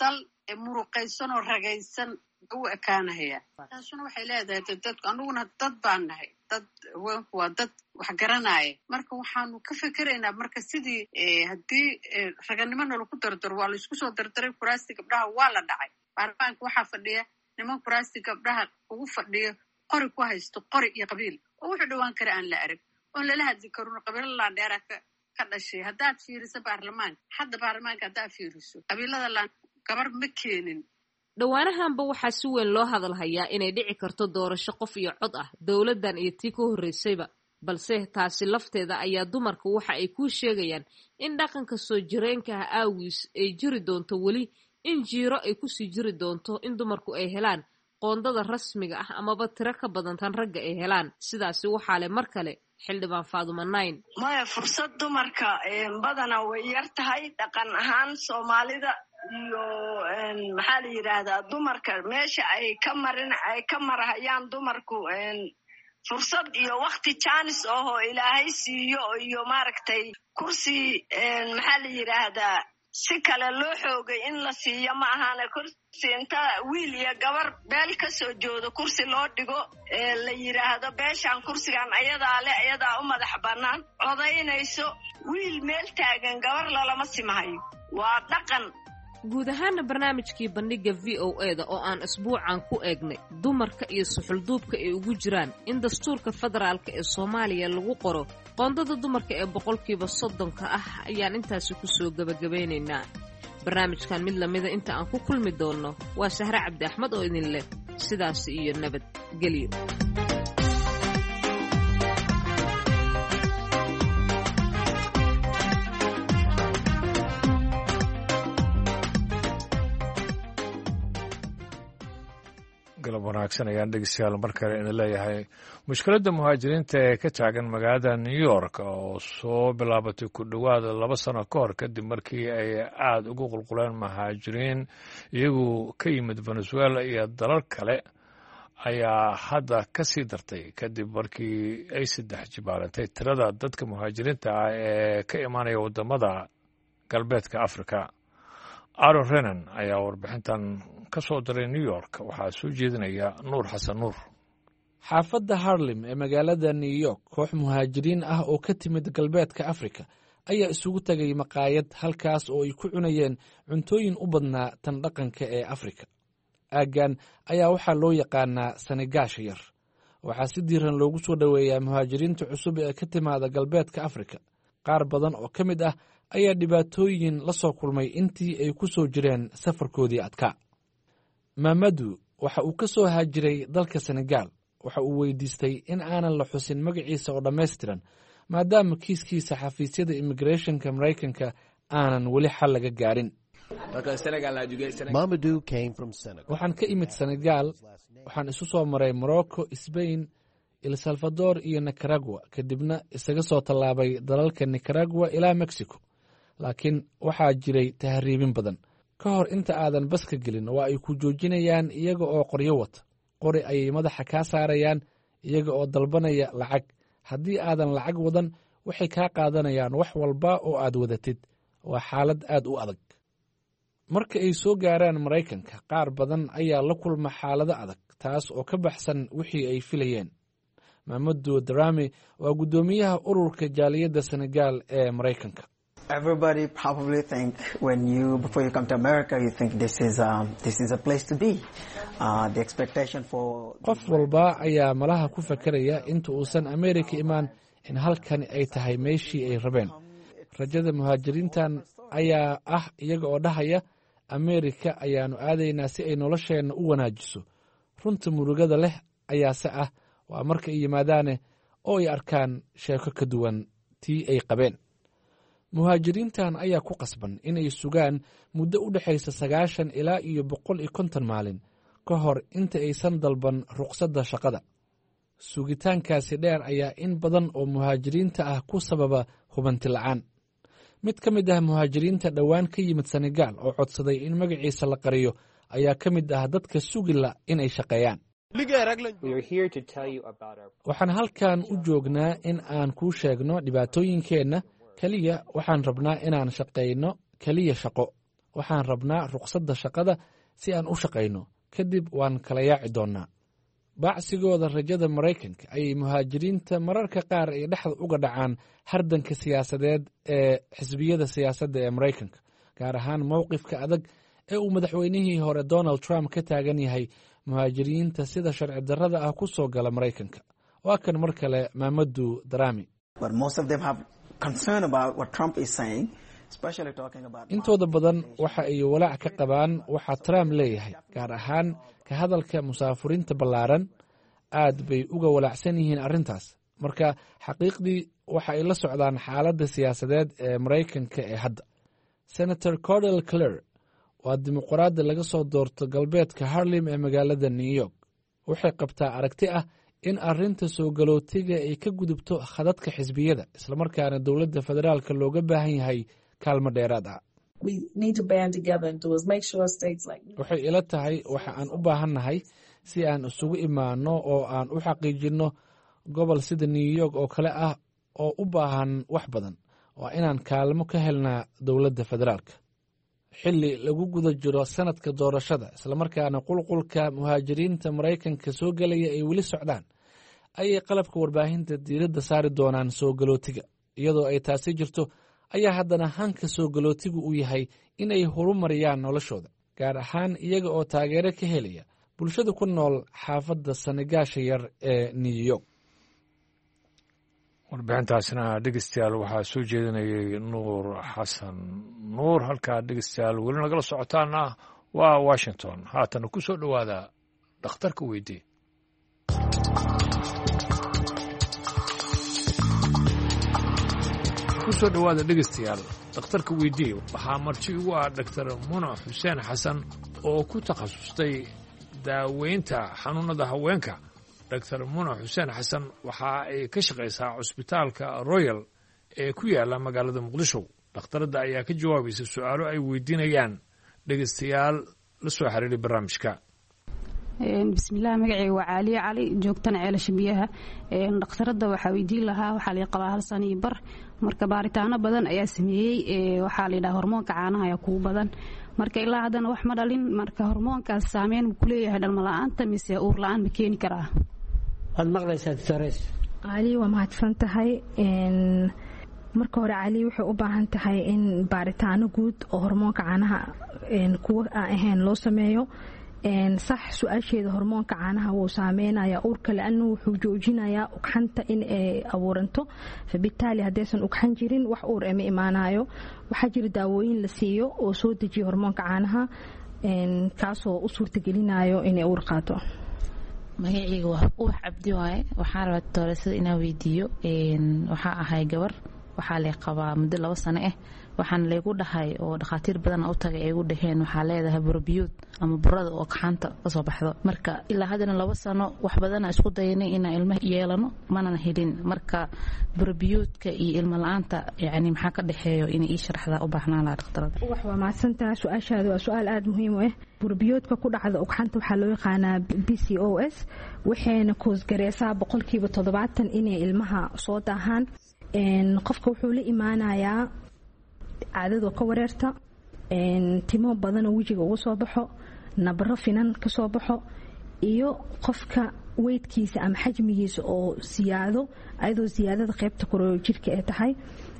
muruqaysan oo ragaysan u ekaanahaya taasuna waxay leedahay dadku anuguna dad baan nahay dad haweenku waa dad wax garanaya marka waxaanu ka fikeraynaa marka sidii haddii raganimona lagu dardaro waa laisku soo dardaray kuraasti gabdhaha waa la dhacay baarlamaanka waxaa fadhiya niman kuraasti gabdhaha ugu fadhiyo qori ku haysto qori iyo qabiil oo wuxuu dhawaan kara aan la arag oon lala hadli karin qabiilo laandheera ka dhashay haddaad fiiriso baarlamaanka hadda baarlamaanka haddaad fiiriso qabiilada laan gabar ma keenin dhowaanahanba waxaa si weyn loo hadalhayaa inay dhici karto doorasho qof iyo cod ah dowladdan iyo tii ka horreysayba balse taasi lafteeda ayaa dumarka waxa ay kuu sheegayaan in dhaqanka soo jireenka ah aawiis ay jiri doonto weli in jiiro ay kusii jiri doonto in dumarku ay helaan qoondada rasmiga ah amaba tiro ka badan tan ragga ay helaan sidaasi waxaa le mar kale xildhibaan Faadumo Nayn maya fursad dumarka badana way yar tahay dhaqan ahaan Soomaalida iyo maxaa la yiraahdaa dumarka meesha ay ka marin ay ka marahayaan dumarku fursad iyo waqti chance oo Ilaahay siiyo iyo maaragtay kursi maxaa la yiraahdaa si kale loo xoogay in la siiyo ma ahaana kursi inta wiil iyo gabar beel ka soo joodo kursi loo dhigo la yiraahdo beeshan kursigan ayadaa le ayadaa u madax bannaan codaynayso wiil meel taagan gabar lalama simahayo waa dhaqan guud ahaana barnaamijkii bandhiga v o a da oo aan isbuucan ku eegnay dumarka iyo suxulduubka ay ugu jiraan in dastuurka federaalka ee Soomaaliya lagu qoro qoondada dumarka ee boqolkiiba soddonka ah ayaan intaasi ku soo gabagabeynaynaa barnaamijkan mid lamida inta aan ku kulmi doono waa Sahra Cabdi Axmed oo idin leh sidaas iyo nabad geliyo galab wanaagsan ayaan dhegeystayaal mar kale ina leeyahay mushkiladda muhaajiriinta ee ka taagan magaalada New York oo soo bilaabatay ku dhowaad laba sano ka hor kadib markii ay aad ugu qulquleen muhaajiriin iyagu ka yimid Venezuela iyo dalal kale ayaa hadda ka sii dartay kadib markii ay saddex jibaarantay tirada dadka muhaajiriinta ah ee ka imaanaya wadamada galbeedka Afrika Aaron Renan ayaa warbixintan ka soo diray New York waxaa soo jeedinaya Nuur Xasan Nuur xaafadda Harlem ee magaalada New York koox muhaajiriin ah oo ka timid galbeedka Afrika ayaa isugu tagay maqaayad halkaas oo ay ku cunayeen cuntooyin u badnaa tan dhaqanka ee Afrika aagan ayaa waxaa loo yaqaanaa Senegaasha yar waxaa si diiran loogu soo dhaweeyaa muhaajiriinta cusub ee ka timaada galbeedka Afrika qaar badan oo ka mid ah ayaa dhibaatooyin la soo kulmay intii ay ku soo jireen safarkoodii adkaa Mamadou waxa uu ka soo haajiray dalka Senegal waxa uu weydiistay in aanan la xusin magaciisa oo dhammaystiran maadaama kiiskiisa xafiisyada immigrationka Mareykanka aanan weli xal laga gaarin waxaan ka imid Senegal waxaan isu soo maray Morocco, Spain, El Salvador iyo Nicaragua kadibna isaga soo tallaabay dalalka Nicaragua ilaa Mexico laakiin waxaa jiray tahriibin badan ka hor inta aadan baska gelin waa ay ku joojinayaan iyaga oo qoryo wata qori ayay madaxa kaa saarayaan iyaga oo dalbanaya lacag haddii aadan lacag wadan waxay kaa qaadanayaan wax walba oo aad wadatid waa xaalad aad u adag marka ay soo gaaraan Mareykanka qaar badan ayaa la kulma xaalado adag taas oo ka baxsan wixii ay filayeen Mamadou Darame waa gudoomiyaha ururka jaaliyadda Senegal ee Mareykanka Everybody probably think when you before you come to America you think this is um this is a place to be uh the expectation for qof walba ayaa malaha ku fakaraya inta uusan America imaan in halkan ay tahay meeshii ay rabeen rajada muhaajiriintan ayaa ah iyaga oo dhahaya America ayaanu aadaynaa si ay nolosheena u wanaajiso runta murugada leh ayaa se ah waa marka ay yimaadaane oo ay arkaan sheeko ka duwan tii ay qabeen muhaajiriintan ayaa ku qasban inay sugaan muddo u dhaxaysa sagaashan ilaa iyo boqol iyo konton maalin ka hor inta aysan dalban ruqsadda shaqada sugitaankaasi dheer ayaa in badan oo muhaajiriinta ah ku sababa hubanti la'aan mid ka mid ah muhaajiriinta dhowaan ka yimid Senegal oo codsaday in magaciisa la qariyo ayaa ka mid ah dadka sugila inay shaqeeyaan waxaan halkan u joognaa in aan kuu sheegno dhibaatooyinkeenna kaliya waxaan rabnaa inaan shaqayno kaliya shaqo waxaan rabnaa ruqsadda shaqada si aan u shaqayno kadib waan kala yaaci doonnaa baacsigooda rajada maraykanka ayay muhaajiriinta mararka qaar ay dhexda uga dhacaan hardanka siyaasadeed ee xisbiyada siyaasadda ee maraykanka gaar ahaan mowqifka adag ee uu madaxweynihii hore donald trump ka taagan yahay muhaajiriinta sida sharci darrada ah ku soo gala maraykanka waa kan mar kale maamadu daraami intooda badan waxa ay walaac ka qabaan waxa trump leeyahay gaar ahaan ka hadalka musaafuriinta ballaaran aad bay uga walaacsan yihiin arrintaas marka xaqiiqdii waxa ay la socdaan xaaladda siyaasadeed ee maraykanka ee hadda senator cordell clare waa dimuqraadda laga soo doorto galbeedka harlem ee magaalada new york waxay qabtaa aragti ah in arrinta soo galootiga ay ka gudubto khadadka xisbiyada islamarkaana dowladda federaalka looga baahan yahay kaalmo dheeraad ah waxay ila tahay waxa aan u baahannahay si aan isugu imaanno oo aan u xaqiijinno gobol sida new york oo kale ah oo u baahan wax badan waa inaan kaalmo ka helnaa dowladda federaalka xilli lagu guda jiro sanadka doorashada islamarkaana qulqulka muhaajiriinta maraykanka soo gelaya ay weli socdaan ayay qalabka warbaahinta diiradda saari doonaan soo galootiga iyadoo ay taasi jirto ayaa haddana hanka soo galootigu uu yahay inay horumariyaan noloshooda gaar ahaan iyaga oo taageero ka helaya bulshada ku nool xaafadda sanigaasha yar ee new york warbixintaasna dhegeystayaal waxaa soo jeedinayay nuur xasan nuur halkaa dhegeystayaal weli nagala socotaana waa washington haatana ku soo dhowaada dhakhtarka weydii kusoo dhowaada dhegeystayaal dhakhtarka weydii waxaa marti ugu ah dhaktar munac xuseen xasan oo ku takhasustay daaweynta xanuunada haweenka dr munac xuseen xasan waxa ay ka shaqaysaa cusbitaalka royal ee ku yaala magaalada muqdisho dhakhtaradda ayaa ka jawaabaysa su-aalo ay weydiinayaan dhegeystayaal la soo xiriiray barnaamijka bismillaah magacayga waa caaliye cali joogtana ceelasha biyaha dhakhtaradda waxaa weydiin lahaa waxaa la qabaa hal sano iyo bar marka baaritaano badan ayaa sameeyey waxaa la yidhaha hormoonka caanaha ayaa kugu badan marka ilaa haddana wax ma dhalin marka hormoonkaas saameyn ma ku leeyahay dhalmo la-aanta mise uur la-aan ma keeni karaa waad maqlaysaa doctores cali waa mahadsan tahay marka hore cali waxay u baahan tahay in baaritaano guud oo hormoonka caanaha kuwa aan ahayn loo sameeyo sax su-aasheeda hormoonka caanaha wuu saameynaya uurka la-anu wuxuu joojinayaa ugxanta in ay abuuranto fabitaali haddaysan ugxan jirin wax uur ema imaanayo waxaa jira daawooyin la siiyo oo soo dejiya hormoonka caanaha kaasoo u suurtagelinayo inay uur qaato magacayga waa ubax cabdi waaye waxaa rabaa doctoresada inaan weydiiyo waxaa ahay gabar waxaa lee qabaa muddo labo sano ah waxaana laygu dhahay oo dhakhaatiir badan u tagay ay gu dhaheen waxaa leedahay burabiyuud ama burada oo kaxanta kasoo baxdo marka ilaa haddana labo sano wax badana isku dayanay inaan ilmo yeelano manana helin marka burabiyuudka iyo ilmo la-aanta yani maxaa ka dhexeeyo inay ii sharaxdaa u baahnaan lahaa dhakhtarada wax waa mahadsantaha su-aashaada waa su-aal aada muhiim u ah burabiyuudka ku dhacda ugxanta waxaa loo yaqaanaa b c o s waxayna koosgareysaa boqolkiiba toddobaatan inay ilmaha soo daahaan qofka wuxuu la imaanayaa caadadoo ka wareerta timo badanoo wejiga uga soo baxo nabaro finan ka soo baxo iyo qofka weydkiisa ama xajmigiisa oo siyaado ayadoo siyaadada qaybta koroo jirka ay tahay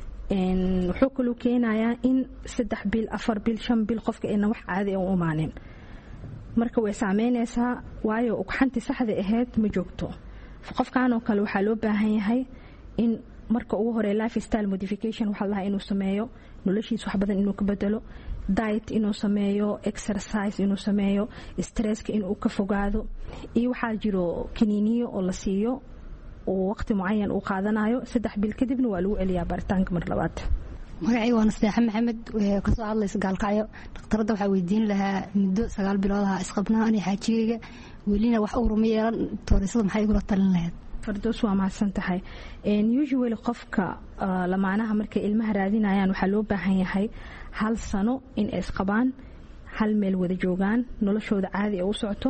wuxuu kaloo keenayaa in saddex bil afar bil shan bil qofka ayna wax caadi u imaanin marka way saameynaysaa waayo ugxantii saxda ahayd ma joogto qofkan oo kale waxaa loo baahan yahay in marka ugu hore life style modification waxaa lahaa inuu sameeyo noloshiisa wax badan inuu ka bedelo diet inuu sameeyo exercise inuu sameeyo stresska inuu ka fogaado iyo waxaa jiro kiniiniyo oo la siiyo oo waqti mucayan uu qaadanayo saddex bil kadibna waa lagu celiyaa baaritaanka mar labaad magacayga waa nasteexa maxamed kasoo hadlaysa gaalkacyo dhakhtaradda waxaa weydiin lahaa muddo sagaal bilood aha isqabnaa ani xaajigayga welina wax uuruma yeelan toorisada maxay igula talin lahayd fardoos waa mahadsan tahay usually qofka lamaanaha markay ilmaha raadinayaan waxaa loo baahan yahay hal sano in ay isqabaan hal meel wada joogaan noloshooda caadi ay u socoto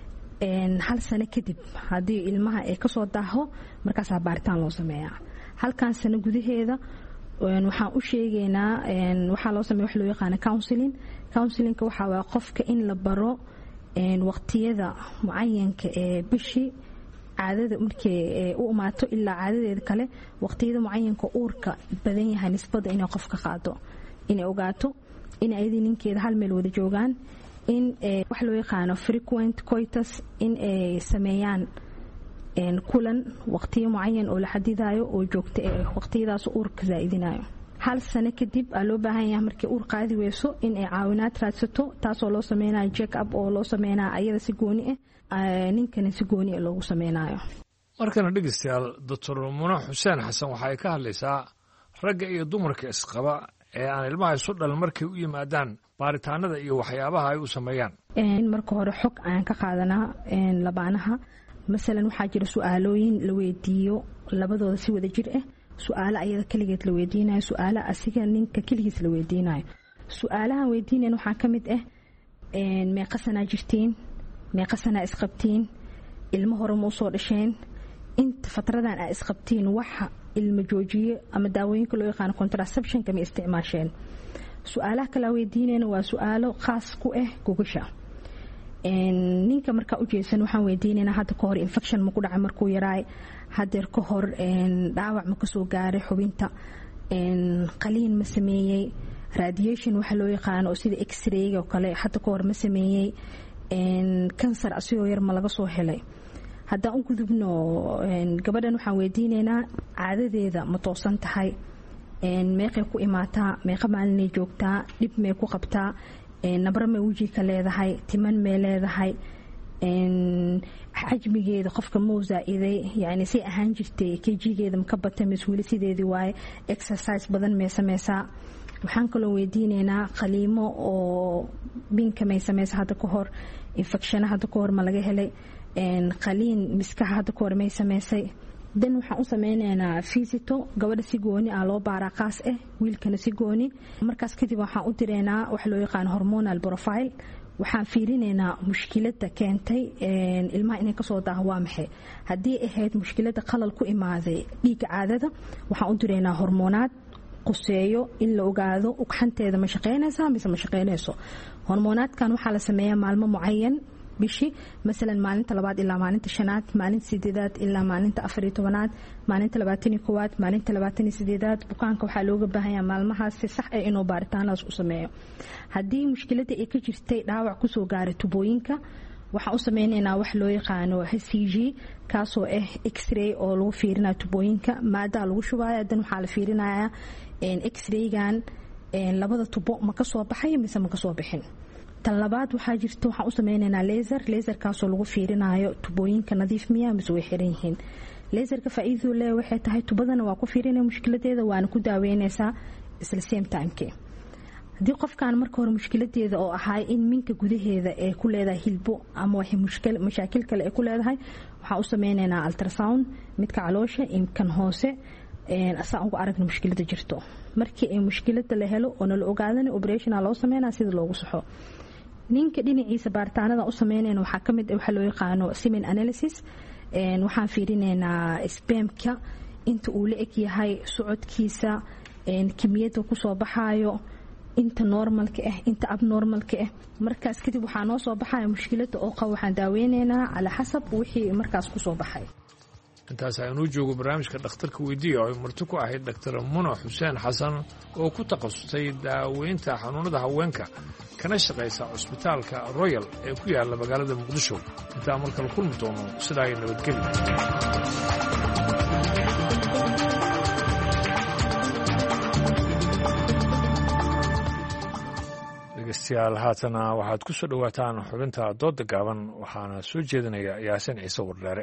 hal sano kadib haddii ilmaha ay kasoo daaho markaasaa baaritaan loo sameeyaa halkan sano gudaheeda waxaan u sheegaynaa waxaa loo sameeya wax loo yaqaano counseling counselingka waxaa waa qofka in la baro waqtiyada mucayanka ee bishii caadada markay u imaato ilaa caadadeeda kale waqtiyada mucayanka uurka badan yahay nisbada inay qofka qaado inay ogaato in ayadii ninkeeda hal meel wada joogaan in wax loo yaqaano frequent coitus in ay sameeyaan kulan waqtiyo mucayan oo la xadidayo oo joogto ee waqtiyadaas uurka zaa'idinayo hal sano kadib aa loo baahan yahay markii uur qaadi weyso in ay caawinaad raadsato taasoo loo sameynayo check up oo loo sameynayo ayada si gooni ah ninkana si gooni ah loogu sameynayo markana dhegeystayaal doctor Muna Xuseen Xasan waxa ay ka hadlaysaa ragga iyo dumarka isqaba ee aan ilmaha isu dhalin markay u yimaadaan baaritaanada iyo waxyaabaha ay u sameeyaan in marka hore xog aan ka qaadanaa labaanaha مثلا waxaa jira su'aalooyin la weydiiyo labadooda si wada jir ah su'aalo ayada kaligeed la weydiinayo su'aalo asiga ninka kaligiis la weydiinayo su'aalaha weydiinayna waxaa ka mid ah een meeqa sana jirtiin meeqa sana isqabtiin ilmo hore ma soo dhasheen inta fatradan ay isqabtiin waxa ilmo joojiye ama daawooyinka loo yaqaan contraception kama isticmaasheen su'aalaha kala weydiinayna waa su'aalo khaas ku ah gogasha ninka marka u jeesan waxaan weydiinaynaa hadda ka hor infection ma ku dhacay markuu yaraay hadeer ka hor dhaawac ma kasoo gaaray xubinta qaliin ma sameeyey radiation waxa loo yaqaano oo sida x-ray oo kale hadda ka hor ma sameeyey kansar asigoo yar ma laga soo helay haddaan u gudubno gabadhan waxaan weydiinaynaa caadadeeda ma toosan tahay meeqay ku imaataa meeqa maalinay joogtaa dhib may ku qabtaa nabra ma weji ka leedahay timan ma leedahay xajmigeeda qofka muu zaa'iday yani si ahaan jirtay kjigeeda ma ka batay mas'uuli sideedii waaye exercise badan may sameysaa waxaan kaloo weydiinaynaa qaliimo oo binka may sameysa hadda ka hor infection hadda ka hor ma laga helay qaliin miskaha hadda ka hor may sameysay dan waxaan u sameynaynaa fiisito gabadha si gooni ah loo baaraa qaas ah wiilkana si gooni markaas kadib waxaan u direynaa wax loo yaqaan hormonal profile waxaan fiirinaynaa mushkilada keentay ilmaha inay kasoo daaho waa maxay haddii ahayd mushkilada qalal ku imaaday dhiigga caadada waxaan u direynaa hormoonaad quseeyo in la ogaado ugxanteeda ma shaqeynaysaa mise ma shaqeynayso hormoonaadkan waxaa la sameeyaa maalmo mucayan bishi مثلا maalinta labaad ilaa maalinta shanaad maalinta sideedaad ilaa maalinta afar iyo tobanaad maalinta labaatan iyo koowaad maalinta labaatan iyo sideedaad bukaanka waxaa looga baahan yahay maalmahaas si sax ah inuu baaritaanaas u sameeyo haddii mushkilada ay ka jirtay dhaawac kusoo gaaray tubooyinka waxaan u sameynaynaa wax loo yaqaano H C G kaasoo ah x-ray oo lagu fiirinayo tubooyinka maada lagu shubayo dan waxaa la fiirinayaa x-raygan labada tubo ma ka soo baxay mise ma ka soo bixin tan labaad waxaa jirta waxaan u sameynaynaa laser laserkaasoo lagu fiirinayo tubooyinka nadiif miya mise way xiran yihiin laserka faa'iidadu leeyahay waxay tahay tubadana waa ku fiirinaya mushkiladeeda waana ku daaweynaysaa isla same time-ke haddii qofkan marka hore mushkiladeeda oo ahay in minka gudaheeda ay ku leedahay hilbo ama waxay mushkil mashaakil kale ay ku leedahay waxaan u sameynaynaa ultrasound midka caloosha imkan hoose asaan ugu aragna mushkilada jirto markii ay mushkilada la helo oo la ogaadana operation loo sameeyaa sida loogu saxo ninka dhinaciisa baaritaanada u sameynayna waxaa ka mid ah waxa loo yaqaano semen analysis een waxaan fiirinaynaa spermka inta uu la eg yahay socodkiisa een kimiyada ku soo baxayo inta normalka ah inta abnormalka ah markaas kadib waxaa noo soo baxaya mushkilada oo qabo waxaan daaweynaynaa ala xasab wixii markaas ku soo baxay intaas aynu joogo barnaamijka dhakhtarka weydiiyo oo marti ku ahayd Dr. Muna Xuseen Xasan oo ku takhasusay daaweynta xanuunada haweenka kana shaqeysa cusbitaalka Royal ee ku yaala magaalada Muqdisho inta markale kulmi doono sidaa ay nabadgelyo dhegeystayaal haatana waxaad ku soo dhawaataan xubinta dooda gaaban waxaana soo jeedinaya Yaasin Ciise Wardheere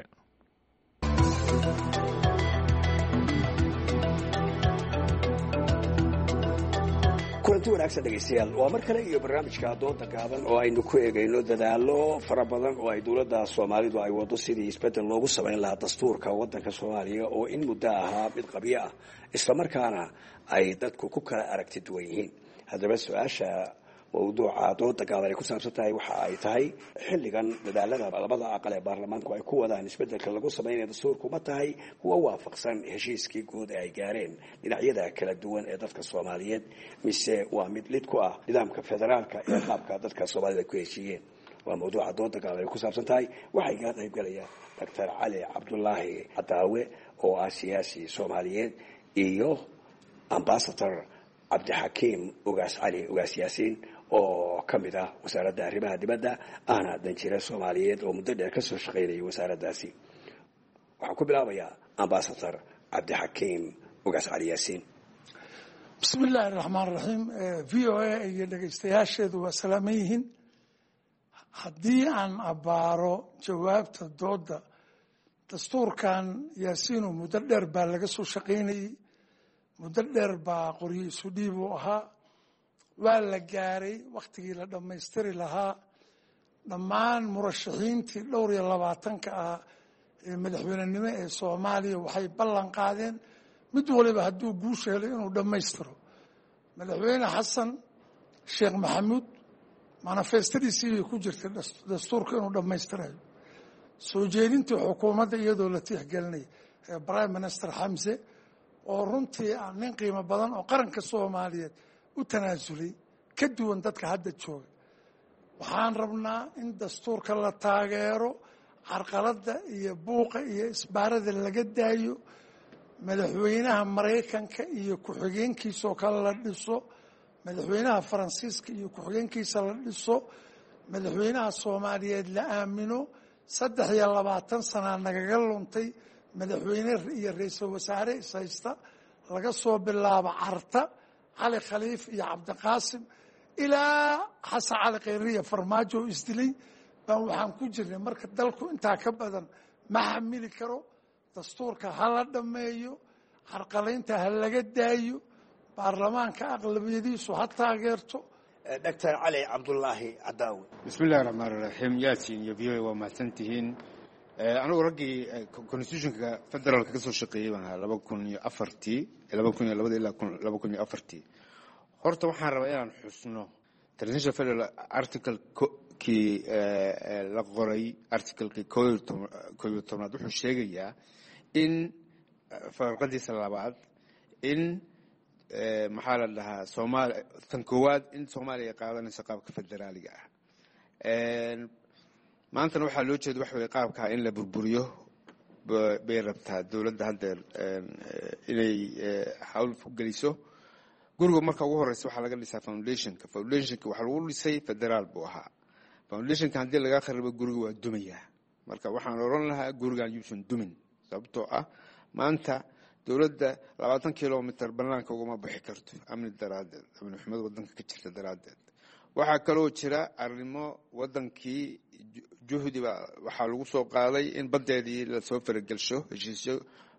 kulanti wanaagsan dhegaystayaal waa mar kale iyo barnaamijka dooda gaaban oo aynu ku eegayno dadaalo fara badan oo ay dowladda Soomaalidu ay wado sidii isbedel loogu sameyn lahaa dastuurka waddanka Soomaaliya oo in muddo ahaa mid qabiyo ah isla markaana ay dadku ku kala aragti duwan yihiin haddaba su'aasha mawduuca dooda gaaban ay ku saabsan tahay waxa ay tahay xilligan dadaalada labada aqal ee baarlamaanku ay ku wadaan isbeddelka lagu sameynaya dastuurku ma tahay kuwa waafaqsan heshiiskii guud ee ay gaareen dhinacyada kala duwan ee dadka Soomaaliyeed mise waa mid lid ku ah nidaamka federaalka ee qaabka dadka Soomaalida ku heshiiyeen waa mawduuca dooda gaaban ay ku saabsan tahay waxay ka qayb galayaan Doctor Cali Cabdullaahi Cadaawe oo ah siyaasi Soomaaliyeed iyo Ambassador Cabdixakiim Ugaas Cali Ugaas Yaasiin oo ka mid ah wasaaradda arrimaha dibadda ahna danjire Soomaaliyeed oo muddo dheer ka soo shaqeynayay wasaaraddaasi waxaan ku bilaabayaa Ambassador Cabdixakiim Ugaas Cali Yaasiin bismillaahi raxmaani raxiim v o a iyo dhegaystayaasheedu waa salaaman yihiin haddii aan abbaaro jawaabta dooda dastuurkan yaasiinu muddo dheer baa laga soo shaqaynayey muddo dheer baa qoryo isu dhiib uu ahaa waa la gaaray wakhtigii la dhammaystiri lahaa dhammaan murashaxiintii dhowr iyo labaatanka ah ee madaxweynenimo ee Soomaaliya waxay ballan qaadeen mid waliba hadduu guusha helay inuu dhammaystiro madaxweyne xasan sheekh maxamuud manifestadiisii bay ku jirtay dastuurka inuu dhammaystirayo soo jeedintii xukuumadda iyadoo la tixgelinay ee prime minister xamse oo runtii ah nin qiimo badan oo qaranka Soomaaliyeed u tanaasulay ka duwan dadka hadda jooga waxaan rabnaa in dastuurka la taageero carqaladda iyo buuqa iyo isbaarada laga daayo madaxweynaha Mareykanka iyo ku-xigeenkiisa oo kale la dhiso madaxweynaha Faransiiska iyo ku-xigeenkiisa la dhiso madaxweynaha Soomaaliyeed la aamino saddex iyo labaatan sana nagaga luntay madaxweyne iyo ra'iisul wasaare is haysta laga soo bilaabo Carta Cali Khaliif iyo Cabdiqaasim ilaa Xasan Cali Khayriye Farmaajo isdilay baan waxaan ku jirnay marka dalku intaa ka badan ma xamili karo dastuurka ha la dhameeyo carqalaynta ha laga daayo baarlamaanka aqlabiyadiisu ha taageerto Doctor Cali Cabdullaahi Cadaawe bismillaahir rahmaanir rahiim yaasiin iyo v o a waa mahadsantihiin anigu raggii constitutionka federaalka ka soo shaqeeyay baan ahaa laba kun iyo afartii laba kun iyo labada ilaa laba kun iyo afartii horta waxaan rabaa inaan xusno transition federal article kii la qoray article-kii koob iyo tobnaad wuxuu sheegayaa in farqadiisa labaad in maxaa la dhahaa Soomaaliya tan koowaad in Soomaaliya qaadanayso qaabka federaaliga ah maantana waxaa loo jeedaa wax weey qaabka in la burburiyo bay rabtaa dawladda hadda inay hawl ku geliso guriga marka ugu horeysa waxa laga dhisaa foundationka foundationka waxa lagu dhisay federaal buu ahaa foundationka hadii laga kharibo guriga waa dumaya marka waxaan oran lahaa gurigan yuusan dumin sababtoo ah maanta dawladda labaatan kilomitir banaanka uga ma bixi karto amni daraadeed amni xumed wadanka ka jirta daraadeed waxa kale oo jira arrimo wadankii juhdi waxa lagu soo qaaday in badeedii la soo faragalsho heshiisyo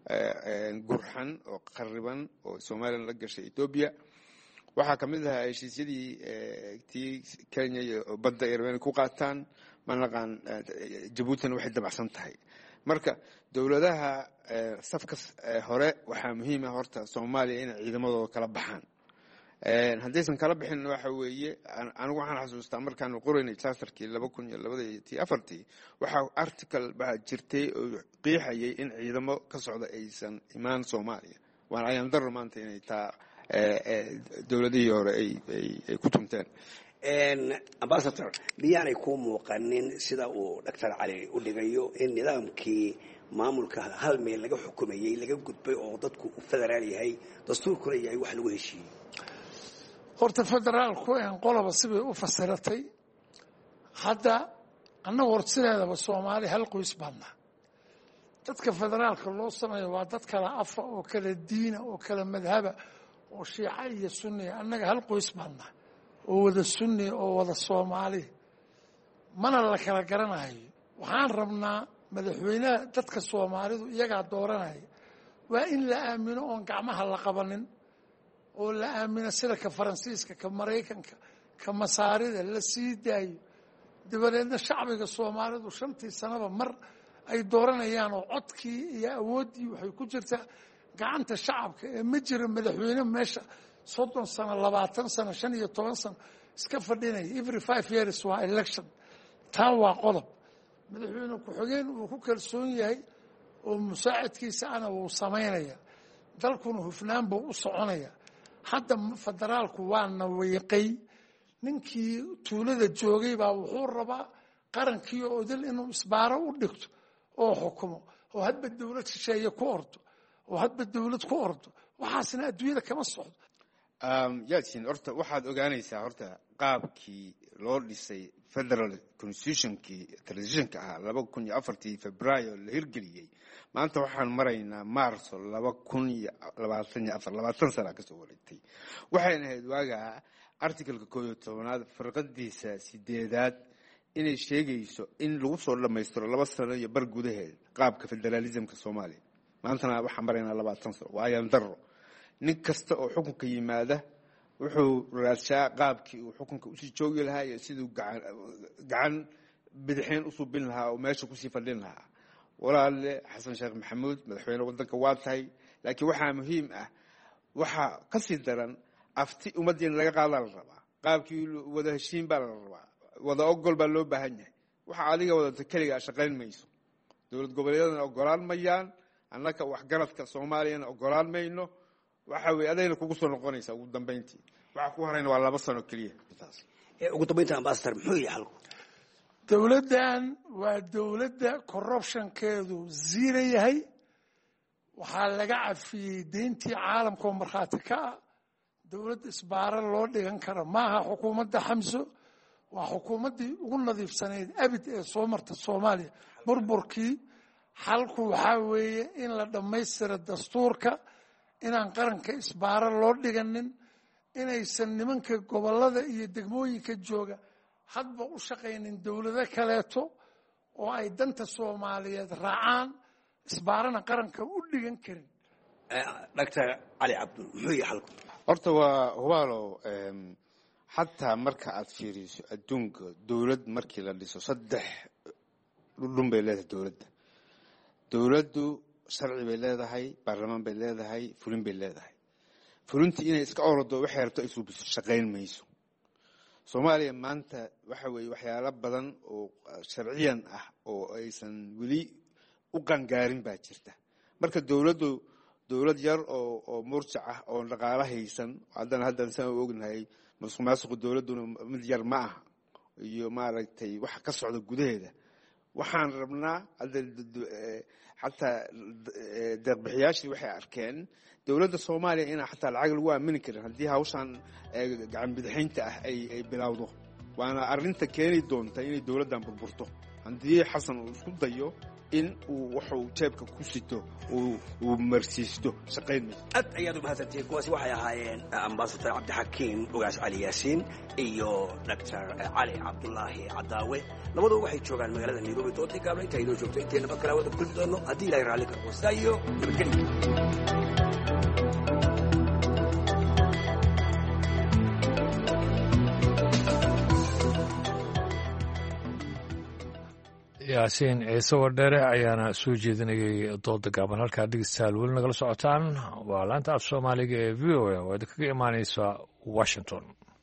gurxan oo qariban oo Soomaaliya la gashay Ethiopia waxa kamid ah heshiisyadii tii Kenya iyo badda Ireland ku qaataan manaqan Djibouti waxay dabacsan tahay marka dawladaha safka hore waxa muhiim ah horta Soomaaliya in ciidamadooda kala baxaan een hadaysan kala bixin waxa weeye anigu waxaan xasuustaa markaan qoraynay charterkii laba kun iyo laba iyo afartii waxa article baa jirtay oo qiixayay in ciidamo ka socda aysan imaan Soomaaliya waan ayaan dar maanta inay taa dawladihii hore ay ay ku tunteen een ambassador miyaanay ku muuqanin sida uu Doctor Cali u dhigayo in nidaamkii maamulka hal meel laga xukumayay laga gudbay oo dadku u federaal yahay dastuurkuna yahay wax lagu heshiiyay horta federaalku aan qoloba sibay u fasiratay hadda annagu hortideedaba Soomaali hal qoys baadna dadka federaalka loo sameeyo waa dad kala afa oo kala diina oo kala madhaba oo shiica iyo sunni annaga hal qoys baadna oo wada sunni oo wada Soomaali mana la kala garanayo waxaan rabnaa madaxweynaha dadka Soomaalidu iyaga dooranaya waa in la aamino oo gacmaha la qabanin oo la aamino sida ka Faransiiska ka Mareykanka ka Masaarida la sii daayo dibadda shacbiga Soomaalidu shantii sanaba mar ay dooranayaan oo codkii iyo awoodii waxay ku jirtaa gacanta shacabka ee ma jiro madaxweyne meesha soddon sano labaatan sano shan iyo toban sano iska fadhinaya every five years waa election taa waa qodob madaxweyne ku-xigeen uu ku kalsoon yahay oo musaacadkiisa ana wuu samaynaya dalkuna hufnaan buu u soconaya hadda federaalku waa nawiiqay ninkii tuulada joogay baa wuxuu rabaa qarankii oo dil inuu isbaaro u dhigto oo xukumo oo hadba dawlad shisheeye ku ordo oo hadba dawlad ku ordo waxaasna adduunyada kama socdo yaasiin horta waxaad ogaanaysaa horta qaabkii loo dhisay federal constitutionkii transitionka ahaa laba kun iyo afartii februaayo la hirgeliyey maanta waxaan maraynaa maarso laba kun iyo labaatan iyo afar labaatan sana kasoo wareegtay waxayna ahayd waagaa articleka koob iyo tobanaad farqadiisa sideedaad inay sheegayso in lagu soo dhammaystiro laba sano iyo bar gudaheed qaabka federalismka soomaaliya maantana waxaan maraynaa labaatan sano waa ayaan daro nin kasta oo xukunka yimaada wuxuu raadshaa qaabkii uu xukunka usii joogi lahaa iyo siduu gacan bidixeen u suubin lahaa oo meesha kusii fadhin lahaa walaale xasan sheekh maxamuud madaxweyne wadanka waa tahay laakiin waxaa muhiim ah waxaa kasii daran afti ummaddiina laga qaadaa la rabaa qaabkii wada heshiin baa la rabaa wada ogol baa loo baahan yahay waxa adiga wadata keligaa shaqayn mayso dowlad goboleedana ogolaan mayaan annaka waxgaradka soomaaliyana ogolaan mayno waxa weye adayna kugu soo noqonaysaa ugu dambayntii waxa ku horayna waa laba sano keliya ugu dambaynta ambasador muxuu yahay halku dowladdan waa dowladda corruptionkeedu ziira yahay waxaa laga cafiyey deyntii caalamka oo markhaati ka ah dowladda isbaaro loo dhigan kara maaha xukuumadda xamso waa xukuumaddii ugu nadiifsanayd abid ee soo marta soomaaliya burburkii xalku waxaa weeye in la dhammaystiro dastuurka inaan qaranka isbaaro loo dhiganin inaysan nimanka gobollada iyo degmooyinka jooga hadba u shaqaynin dowlado kaleeto oo ay danta soomaaliyeed raacaan isbaarana qaranka u dhigan karin doctor cali cabdul muxuu yahay halku horta waa hubaalo xataa marka aad fiiriso adduunka dowlad markii la dhiso saddex dhudhun bay leedahay dowladda dowladdu sharci bay leedahay baarlamaan bay leedahay fulin bay leedahay fulintii inay iska orado waxay rabto ay suubiso shaqayn mayso soomaaliya maanta waxa weeye waxyaalo badan oo sharciyan ah oo aysan weli u qangaarin baa jirta marka dowladdu dowlad yar oo oo murjac ah oo dhaqaalo haysan haddana haddana saan u ognahay musuq maasuqa dowladduna mid yar ma aha iyo maaragtay waxa ka socda gudaheeda waxaan rabnaa xataa deeqbixiyaashii waxay arkeen dowladda soomaaliya inaa xataa lacag lagu aamini karin haddii hawshaan gacan bidixaynta ah ay ay bilowdo waana arrinta keeni doonta inay dowladdan burburto haddii xasan uu isku dayo in uu waxuu jeebka ku sito uu marsiisto shaqayn mayso aad ayaad u mahadsantihiin kuwaasi waxay ahaayeen ambasador cabdixakiim ugaas cali yaasiin iyo doctor cali cabdulaahi cadaawe labaduba waxay joogaan magaalada nairobi doontii gaabla inta inoo joogto intayna mar kale wada kulmi doono haddii ilahay raalli ka qoostaa iyo nabadgelyo yaasiin ciise wardheere ayaana soo jeedinayay dooda gaaban halkaa dhegeystayaal weli nagala socotaan waa laanta af soomaaliga ee v o a oo idinkaga imaaneysa washington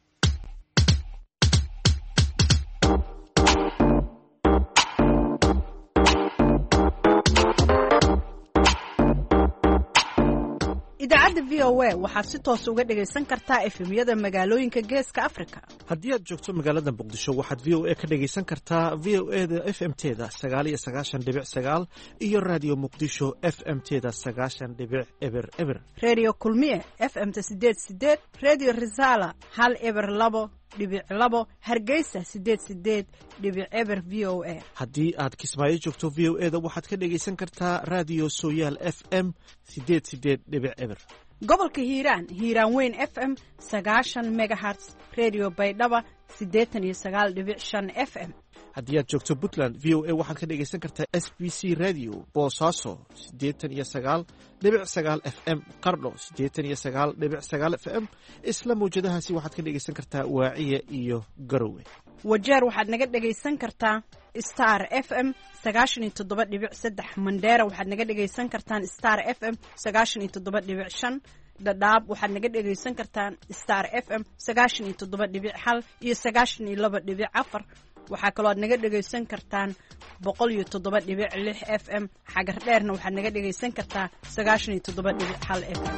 idaacadda v o a waxaad si toos uga dhegaysan kartaa efemyada magaalooyinka geeska afrika haddii aad joogto magaalada muqdisho waxaad v o a ka dhegaysan kartaa v o e da f m teda sagaal iyo sagaashan dhibic sagaal iyo raadiyo muqdisho f m teda sagaashan dhibic eber eber redio kulmiye f m ta sideed sideed redio risala hal eber labo dhibic labo hargeysa sideed sideed dhibic eber v o a haddii aad kismaayo joogto v o e da waxaad ka dhegaysan kartaa raadiyo sooyaal f m sideed sideed dhibic eber gobolka hiiraan hiiraan weyn f m sagaashan megaherts redio baydhaba siddeetan iyo sagaal dhibic shan f m haddii aad joogto puntland v o a waxaad ka dhegaysan kartaa s b c radio boosaaso siddeetan iyo sagaal dhibic sagaal f m qardho siddeetan iyo sagaal dhibic sagaal f m isla mawjadahaasi waxaad ka dhegaysan kartaa waaciya iyo garowe wajeer waxaad naga dhegaysan kartaa star f m sagaashan iyo toddoba dhibic saddex mandheera waxaad naga dhegaysan kartaan star f m sagaashan iyo toddoba dhibic shan dhadhaab waxaad naga dhegaysan kartaan star f m sagaashan iyo toddoba dhibic hal iyo sagaashan iyo laba dhibic afar waxaa kaloo aad naga dhegaysan kartaan boqol iyo toddoba dhibic lix f m xagar dheerna waxaad naga dhegaysan kartaa sagaashan iyo toddoba dhibic hal f m.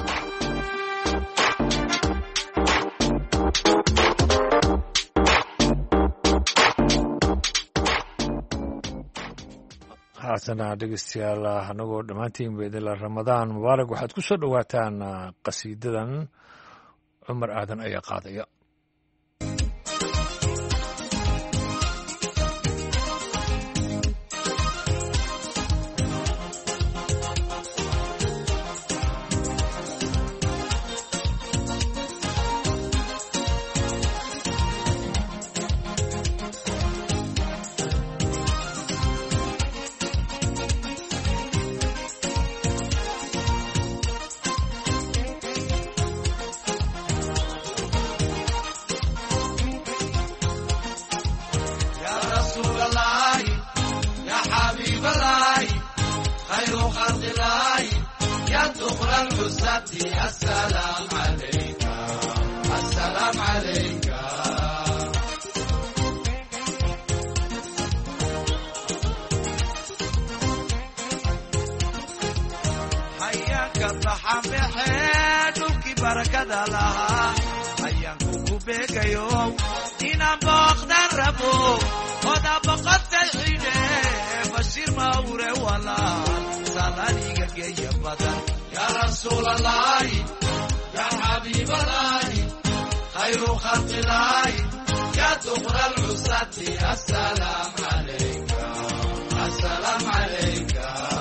haatana dhegeystayaal anagoo dhammaantiin baidila ramadaan mubaarak waxaad ku soo dhowaataan qasiidadan cumar aadan ayaa qaadaya. السلام عليك السلام عليك حياك الضحى بحيدك بركة لها حياك كوبيك يوم دينا بقدر ربو ودا بقدر الحين بشير ما وري ولا سالاني جاي بدن يا رسول الله يا حبيب الله خير خلق الله يا دخر العساة السلام عليك السلام عليك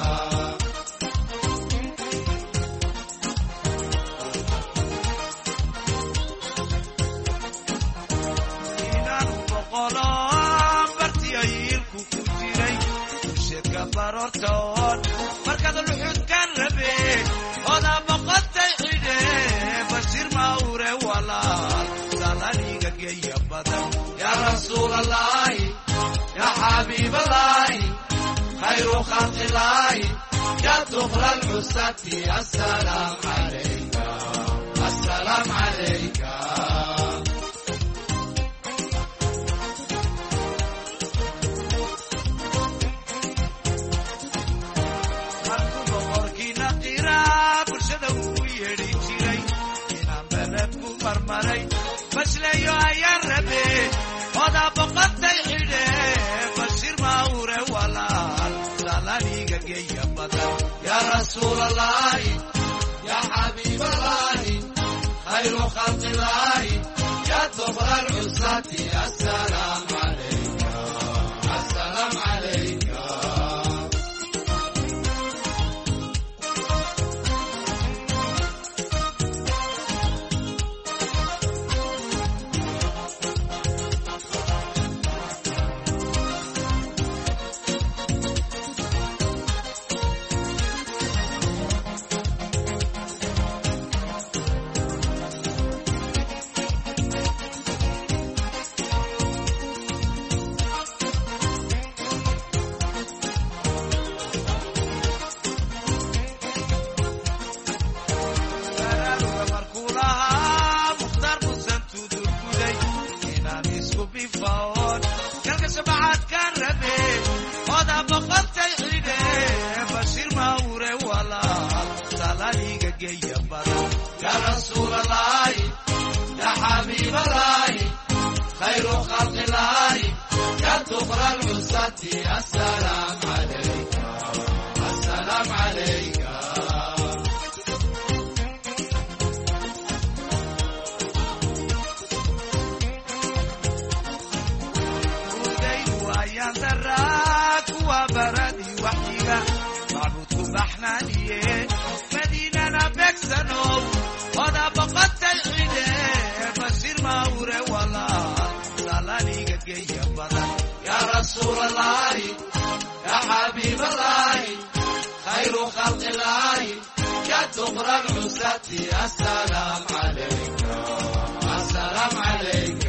إنان بقلام برتيايلكو كتيري وشيك برورتون مركز الوحود كان ربي ودا بقدر حيني بشير ما وري ولا سالاني جاي بدن يا رسول الله يا حبيب الله خير خلق الله يا دخر العساة السلام عليك السلام عليك مرمري بسليو يا ربي ودا بقت الحين بشير ما وري ولا سالاني جاي بدن يا رسول الله يا حبيب الله خير خلق الله يا دخر العساة السلام عليك السلام عليك يا رسول الله يا حبيب الله خير خلق الله يا دخر العساة السلام عليك السلام عليك وديوا يا ذراك وبردي وحيلا معبودكم بحنانيه مدينة بكسنو ودا بقت الحين بشير ما وري ولا سالاني جاي بدن يا رسول الله يا حبيب الله خير خلق الله يا دخر العساة السلام عليك السلام عليك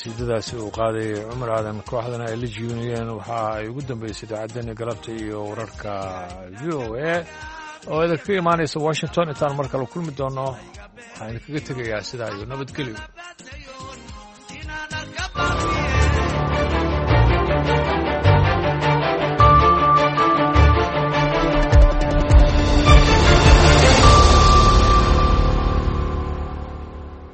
qasiidadaasi uu qaadayay cumar aadan kooxdana ay la jiuniyeen waxa ay ugu dambaysay idaacadani galabta iyo wararka v o a oo idinkaga imaanaysa washington intaan mar kale kulmi doono waxaan idinkaga tegayaa sidaa iyo nabadgelyo